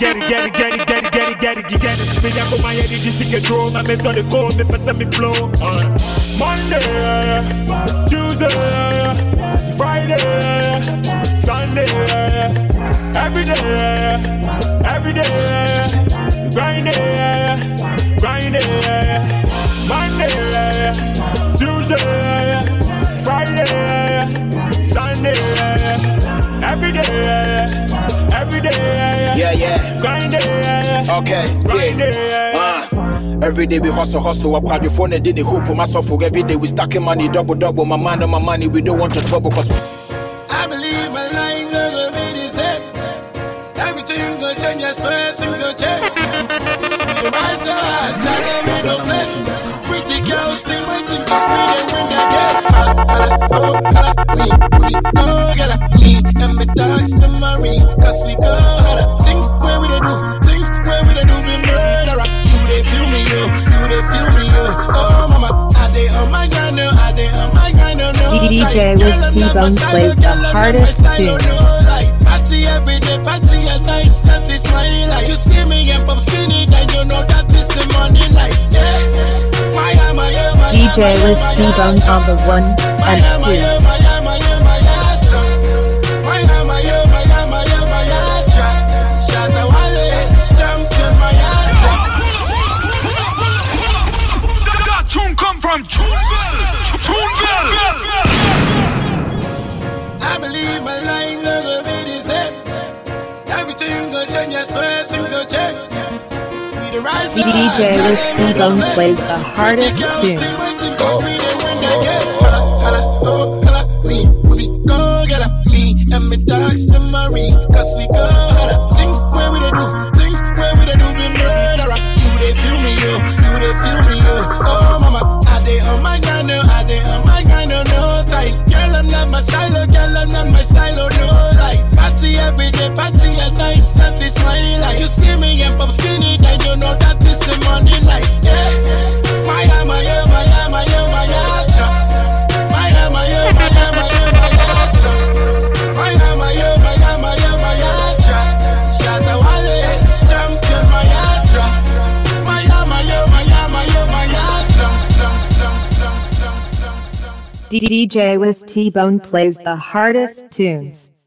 Me ya come my head, just take a draw. My mates on the go, me pass me blow. Monday, Tuesday, Friday, Sunday. Every day, grinding. Monday, Tuesday, Friday, Sunday, every day, yeah, grinding, okay, yeah, every day we hustle, I crowd your phone and didn't hoop on myself. Every day we stacking money, double, my mind on my money, we don't want to trouble, cause I believe my life never be the same. Everything gonna change, I swear things gonna change. My son, challenge me, don't play. Pretty girls sing, waiting, cause me, they win the game. Oh, get me, and me dogs, the marine, cause we go harder. Things where we do, we murder. You they feel me, yo. Oh, mama, I dey on my grind, no. DJ was T-Bone plays the hardest tunes. every day, party at night. That is my life. You see me and pop skinny, then you know that is the money life. Yeah. DJ Liz T-Bone on the ones and twos. That tune come from I believe my line never be the same. Everything go change, I swear things go change. DJ Liz T-Bone plays the hardest tunes. We go get up, me and my dogs the marine, cause we go harder. Things where we do, things where we do, we murderer. You they feel me, you they feel me, you. Oh mama, I dey on my grind, no time. Girl, I'm not my style, no life. Party every day, party at night, that is my life. You see me and pop skinny, then you know that is the money life. Yeah, my DJ Liz T-Bone plays the hardest tunes.